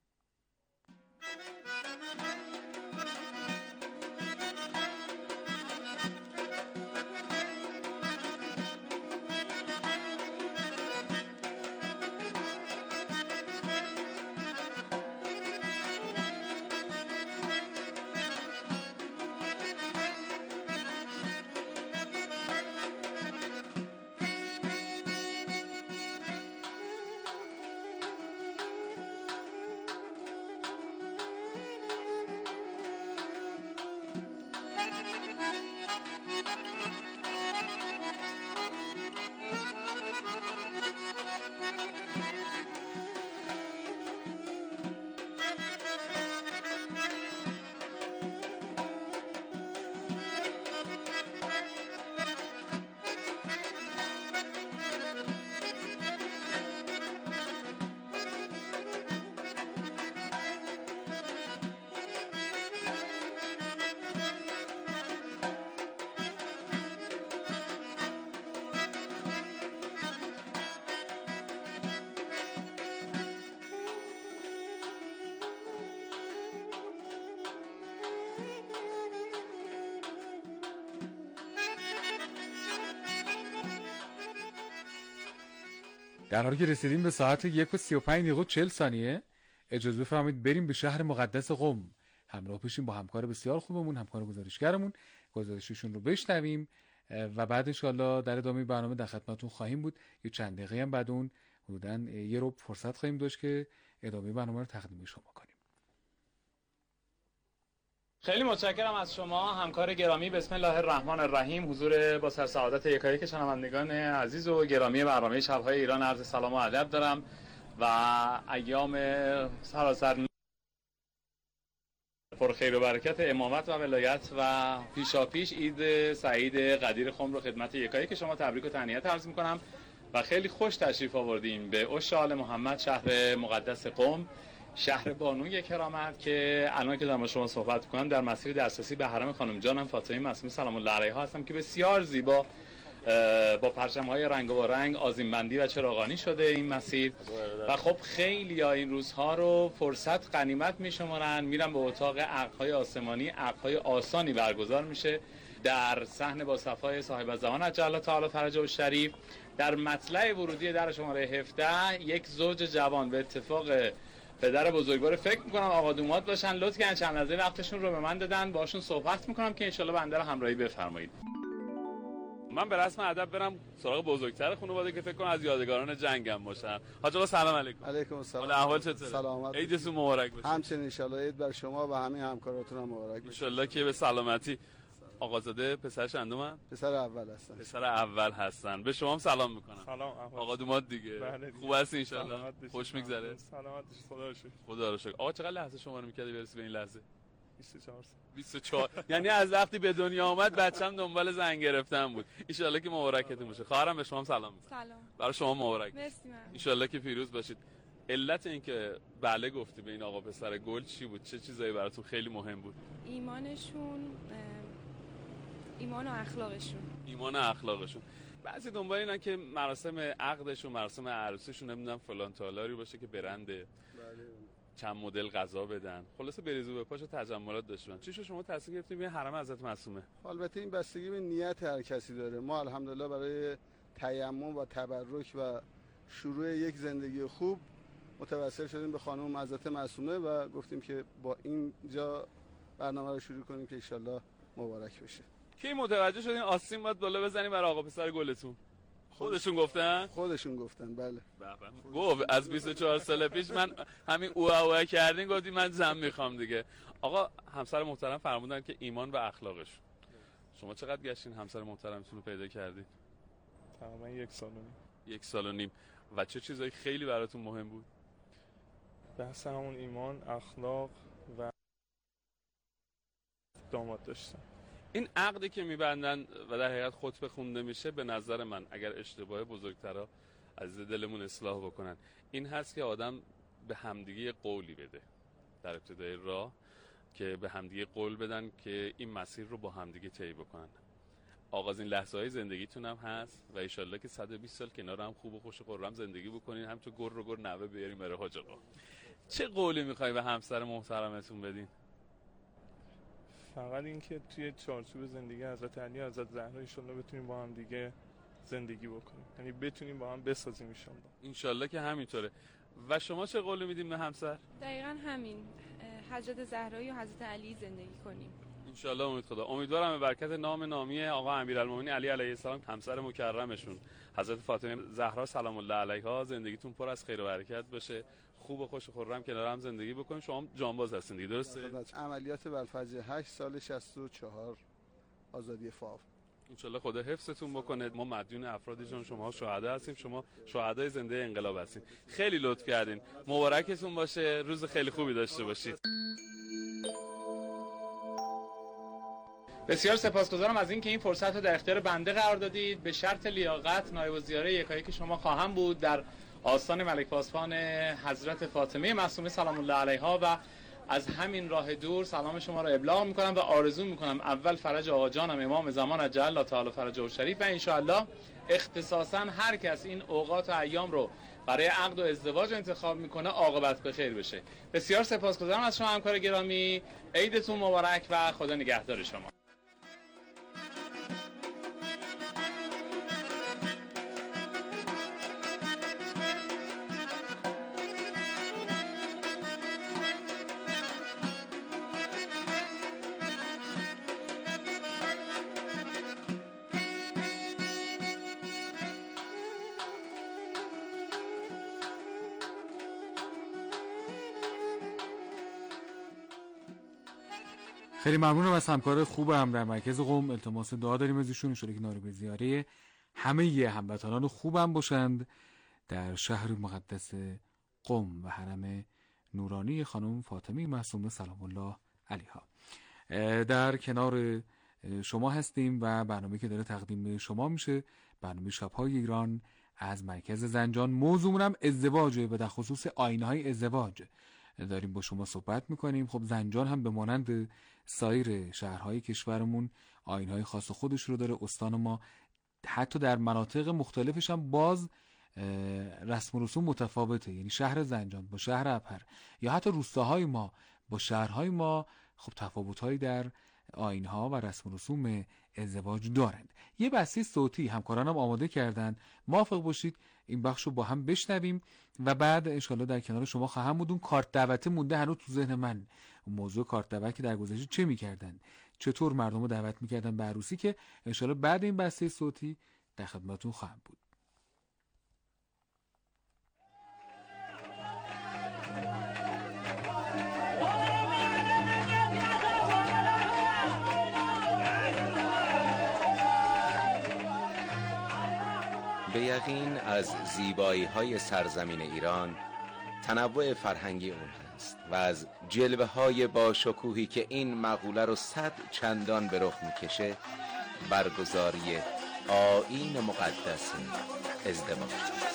در حالی که رسیدیم به ساعت یک و سی و پنج دقیقه و چهل ثانیه اجازه بفرمایید بریم به شهر مقدس قم. همراه بشیم با همکار بسیار خوبمون، همکار گزارشگرمون، گزارششون رو بشنویم و بعد انشالله در ادامه برنامه در خدمتتون خواهیم بود. یه چند دقیقه هم بعد اون حدوداً یه رو فرصت خواهیم داشت که ادامه برنامه رو تقدیم شما کنیم. خیلی متشکرم از شما همکار گرامی. بسم الله الرحمن الرحیم. حضور با سرسعادت یکایک شنوندگان عزیز و گرامی برنامه شب‌های ایران عرض سلام و ادب دارم و ایام سراسر پر خیر و برکت امامت و ولایت و پیشاپیش عید سعید قدیر خم رو خدمت یکایک شما تبریک و تهنیت عرض می‌کنم و خیلی خوش تشریف آوردیم به عش آل محمد، شهر مقدس قم، شهر بانوی کرامت که الان که دارم با شما صحبت کنم در مسیر دسترسی به حرم خانم جانم فاطمه معصومه سلام الله علیها هستم که بسیار زیبا با پرچم‌های رنگ و رنگ آذین‌بندی و چراغانی شده این مسیر و خب خیلی ها این روزها رو فرصت غنیمت می‌شمارن، میرن به اتاق عقدهای آسمانی. عقدهای آسانی برگزار میشه در صحن با صفای صاحب الزمان عجل تعالی فرجه الشریف. در مطلع ورودی در شماره هفده یک زوج جوان به اتفاق پدر بزرگوار فکر میکنم آقا دومات باشن، لطف کردن چند لحظه وقتشون رو به من دادن، باشون صحبت میکنم که انشالله بنده رو همراهی بفرمایید. من به رسم ادب برم سراغ بزرگتر خانواده که فکر کنم از یادگاران جنگم باشن. حاج آقا سلام علیکم. علیکم السلام. حال احوال چطوره؟ سلامت. عیدتون مبارک باشه. همچنین ان شاء الله عید بر شما و همه همکاراتون هم مبارک باشه. ان شاء که به سلامتی. آقازاده پسرش اندومن؟ پسر اول هستن. پسر اول هستن. به شما هم سلام میکنم. سلام. آقا دومات دیگه. بله خوب هستی ان شاء الله؟ خوش میگذره؟ سلامت خدا رو شکر. خدا رو شکر. آقا چقدر لحظه شما رو میکردی برسی به این لحظه؟ بیست و چهار سال. بیست و چهار یعنی از وقتی به دنیا آمد بچه‌م دنبال زن گرفتن بود. ان شاء که مبارکتون باشه. خواهرم به شما هم سلام میکنم. سلام. برای شما مبارک. مرسی. ان شاء که پیروز باشید. علت این که بله گفتی به این آقا پسر گل چی بود؟ چه چیزایی براتون خیلی مهم بود؟ ایمانشون، ایمان و اخلاقشون. ایمان و اخلاقشون. بعضی دنبال اینن که مراسم عقدشون، مراسم عروسیشون نمیدونم فلان تالاری باشه که برنده. چند مدل غذا بدن. خلاصه بریزو به پاش تجملات داشتن. چی شو شما تصمیم گرفتید به حرم حضرت معصومه؟ البته این بستگی به نیت هر کسی داره. ما الحمدلله برای تیمم و تبرک و شروع یک زندگی خوب متوسل شدیم به خانم حضرت معصومه و گفتیم که با اینجا برنامه رو شروع کنیم که ان شاء الله مبارک بشه. کی متوجه شدین آستین باید بالا بزنیم برای آقا پسر گلتون؟ خودشون گفتن؟ خودشون گفتن بله. گفت از بیست و چهار سال پیش من همین اوه اوه کردین گفتیم من زن میخوام دیگه. آقا همسر محترم فرمودن که ایمان و اخلاقش. شما چقدر گشتین همسر محترمتون رو پیدا کردید؟ تقریبا یک سال و نیم. یک سال و نیم. و چه چیزایی خیلی براتون مهم بود؟ بحث همون ایمان، اخلاق و داماد داشتن. این عقدی که میبندن و در حقیقت خطبه خونده میشه به نظر من اگر اشتباه بزرگترها از دلمون اصلاح بکنن این هست که آدم به همدیگه قولی بده در ابتدای راه، که به همدیگه قول بدن که این مسیر رو با همدیگه طی بکنن. آغازین لحظه های زندگیتون هم هست و ان شاءالله که صد و بیست سال کنار هم خوب و خوش و خرم زندگی بکنین، هم تو گر رو گر نوه بیاریم برای حاج آقا. چه قولی میخوای به همسر محترمتون بدین؟ فقط اینکه توی چارچوب زندگی حضرت علی حضرت زهرا ان شاءالله بتونیم با هم دیگه زندگی بکنیم، یعنی بتونیم با هم بسازیم ان شاءالله. ان شاءالله که همینطوره. و شما چه قولی میدیم به همسر؟ دقیقاً همین، حضرت زهرا و حضرت علی زندگی کنیم ان شاءالله. امید خدا. امیدوارم به برکت نام نامی آقا امیرالمومنین علی علیه السلام همسر مکرمشون حضرت فاطمه زهرا سلام الله علیها زندگیتون پر از خیر و برکت باشه، خوب و خوش و خرم کنار هم زندگی بکنین. شما جانباز هستین دیگه درسته؟ عملیات بالفجر هشت سال شصت و چهار آزادی فاو. انشالله خدا حفظتون بکنه. ما مدیون افرادی جان شما شهدا هستیم، شما شهدای زنده انقلاب هستین. خیلی لطف کردین. مبارکتون باشه. روز خیلی خوبی داشته باشید. بسیار سپاسگزارم از اینکه این فرصت رو در اختیار بنده قرار دادید. به شرط لیاقت نایب الزیاره یکایک شما خواهم بود در آستان ملک پاسبان حضرت فاطمه معصومه سلام الله علیها و از همین راه دور سلام شما را ابلاغ میکنم و آرزو میکنم اول فرج آقا جانم امام زمان عجل تعالی فرجه الشریف و ان شاء الله اختصاصا هر کس این اوقات و ایام رو برای عقد و ازدواج انتخاب میکنه عاقبت به خیر بشه. بسیار سپاسگزارم از شما همکار گرامی. عیدتون مبارک و خدا نگهدار شما. خیلی ممنونم از همکار خوبم در مرکز قم. التماس دعا داریم از ایشون ان شاءالله که نایب زیاره همه ی هموطنان خوبم باشند در شهر مقدس قم و حرم نورانی خانم فاطمه معصومه سلام الله علیها. در کنار شما هستیم و برنامه که داره تقدیم به شما میشه برنامه شب‌های ایران از مرکز زنجان. موضوعمون هم ازدواجه و در خصوص آیین‌های ازدواج. داریم با شما صحبت میکنیم. خب زنجان هم به مانند سایر شهرهای کشورمون آیین‌های خاص خودش رو داره. استان ما حتی در مناطق مختلفش هم باز رسم و رسوم متفاوته، یعنی شهر زنجان با شهر اپر یا حتی روستاهای ما با شهرهای ما خب تفاوت‌هایی در آیین‌ها و رسم و رسوم ازدواج دارند. یه بسته صوتی همکارانم آماده کردن، موافق باشید این بخش رو با هم بشنویم و بعد انشالله در کنار شما خواهم بود. اون کارت دعوت مونده هنوز تو ذهن من، موضوع کارت دعوت که در گذشته چه می‌کردن، چطور مردم رو دعوت می‌کردن به عروسی، که انشالله بعد این بسته صوتی در خدمتتون خواهم بود. به یقین از زیبایی‌های سرزمین ایران تنوع فرهنگی اون هست و از جلوه‌های با شکوهی که این مقوله رو صد چندان به رخ میکشه برگزاری آیین مقدس ازدواج.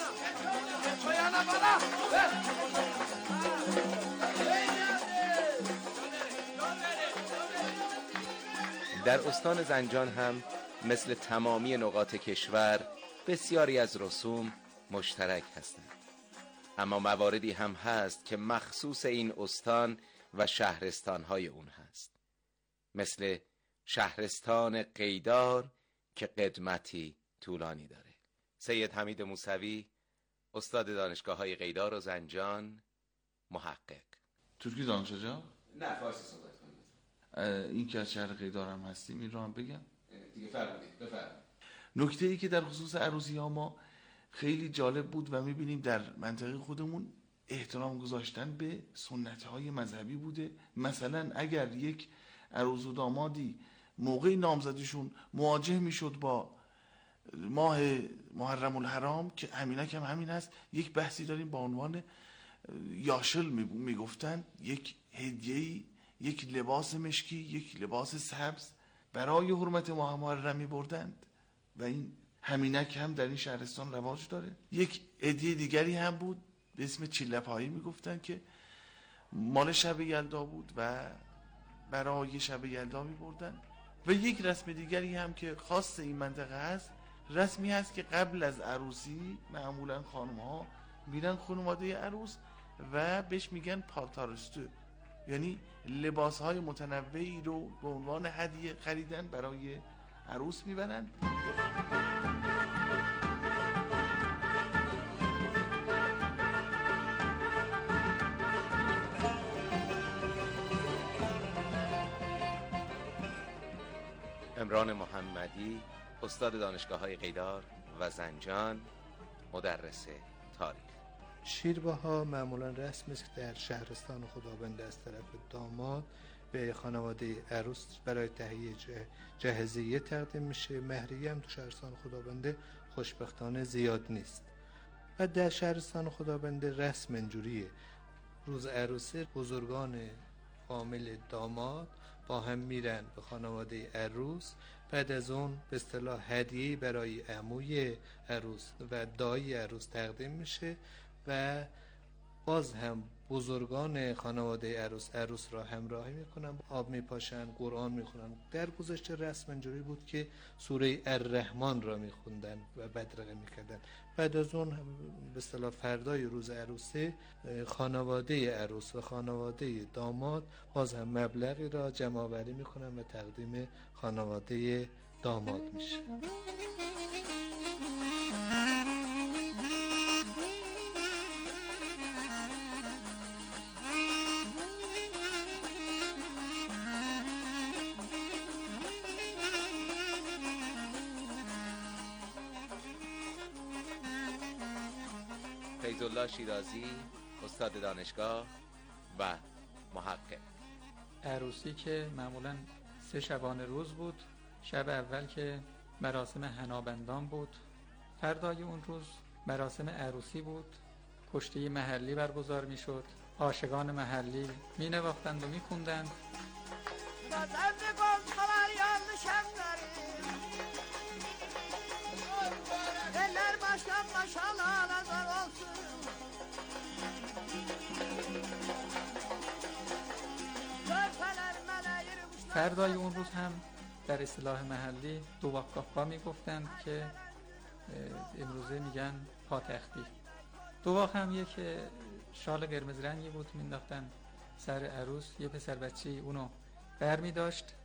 در استان زنجان هم مثل تمامی نقاط کشور بسیاری از رسوم مشترک هستند، اما مواردی هم هست که مخصوص این استان و شهرستانهای اون هست، مثل شهرستان قیدار که قدمتی طولانی داره. سید حمید موسوی، استاد دانشگاه‌های قیدار و زنجان، محقق. ترکی دانشجو جا؟ نه فارسی صحبت کنید. این که از شهر قیدار هم هستیم این رو هم بگم دیگه فرمودید بفرمایید. نکته ای که در خصوص عروسی ها ما خیلی جالب بود و میبینیم در منطقه خودمون احترام گذاشتن به سنت های مذهبی بوده. مثلا اگر یک عروس و دامادی موقع نامزدیشون مواجه میشد با ماه محرم الحرام که همینک هم همین هست، یک بحثی داریم با عنوان یاشل میگفتن، یک هدیه‌ای، یک لباس مشکی، یک لباس سبز برای حرمت ماه محرم میبردند و این همینک هم در این شهرستان رواج داره. یک هدیه دیگری هم بود به اسم چیلپایی میگفتن که مال شب یلدا بود و برای شب یلدا میبردن. و یک رسم دیگری هم که خاص این منطقه هست، رسمی هست که قبل از عروسی معمولا خانم ها میرن خانواده عروس و بهش میگن پالتارستو، یعنی لباس های متنوعی رو به عنوان هدیه خریدن برای عروس میبرن. عمران محمدی، استاد دانشگاه‌های قیدار و زنجان، مدرس تاریخ. شیربه‌ها معمولا رسمی است که در شهرستان خداوند از طرف داماد به خانواده عروس برای تهیه جهیزیه تقدیم میشه. مهریه هم تو شهرستان خداوند خوشبختانه زیاد نیست. و در شهرستان خداوند رسم اینجوریه، روز عروسی بزرگان فامیل داماد با هم میرن به خانواده عروس، بعد از اون به اصطلاح هدیه برای عموی عروس و دایی عروس تقدیم میشه و باز هم بزرگان خانواده عروس عروس را همراهی میکنن، آب میپاشن، قرآن میخونن. در گذشته رسم اینجوری بود که سوره الرحمن را میخوندن و بدرقه میکردن. بعد از اون به اصطلاح فردای روز عروسی خانواده عروس و خانواده داماد باز هم مبلغی را جمع آوری میکنن و تقدیم خانواده داماد میشه. فیض‌الله شیرازی، استاد دانشگاه و محقق. عروسی که معمولا سه شبانه روز بود. شب اول که مراسم حنابندان بود، فردای اون روز مراسم عروسی بود، کشتی محلی برگزار می شد، عاشقان محلی می نواختند و می خوندند. Eller baştan başa lalalar olsun. فردای اون روز هم در اصطلاح محلی دوواققاقا میگفتند که امروزه میگن پاتختی. دوواق هم یک شال قرمز رنگی بود مینداختن سر عروس، یه پسر بچه اونو بر می داشت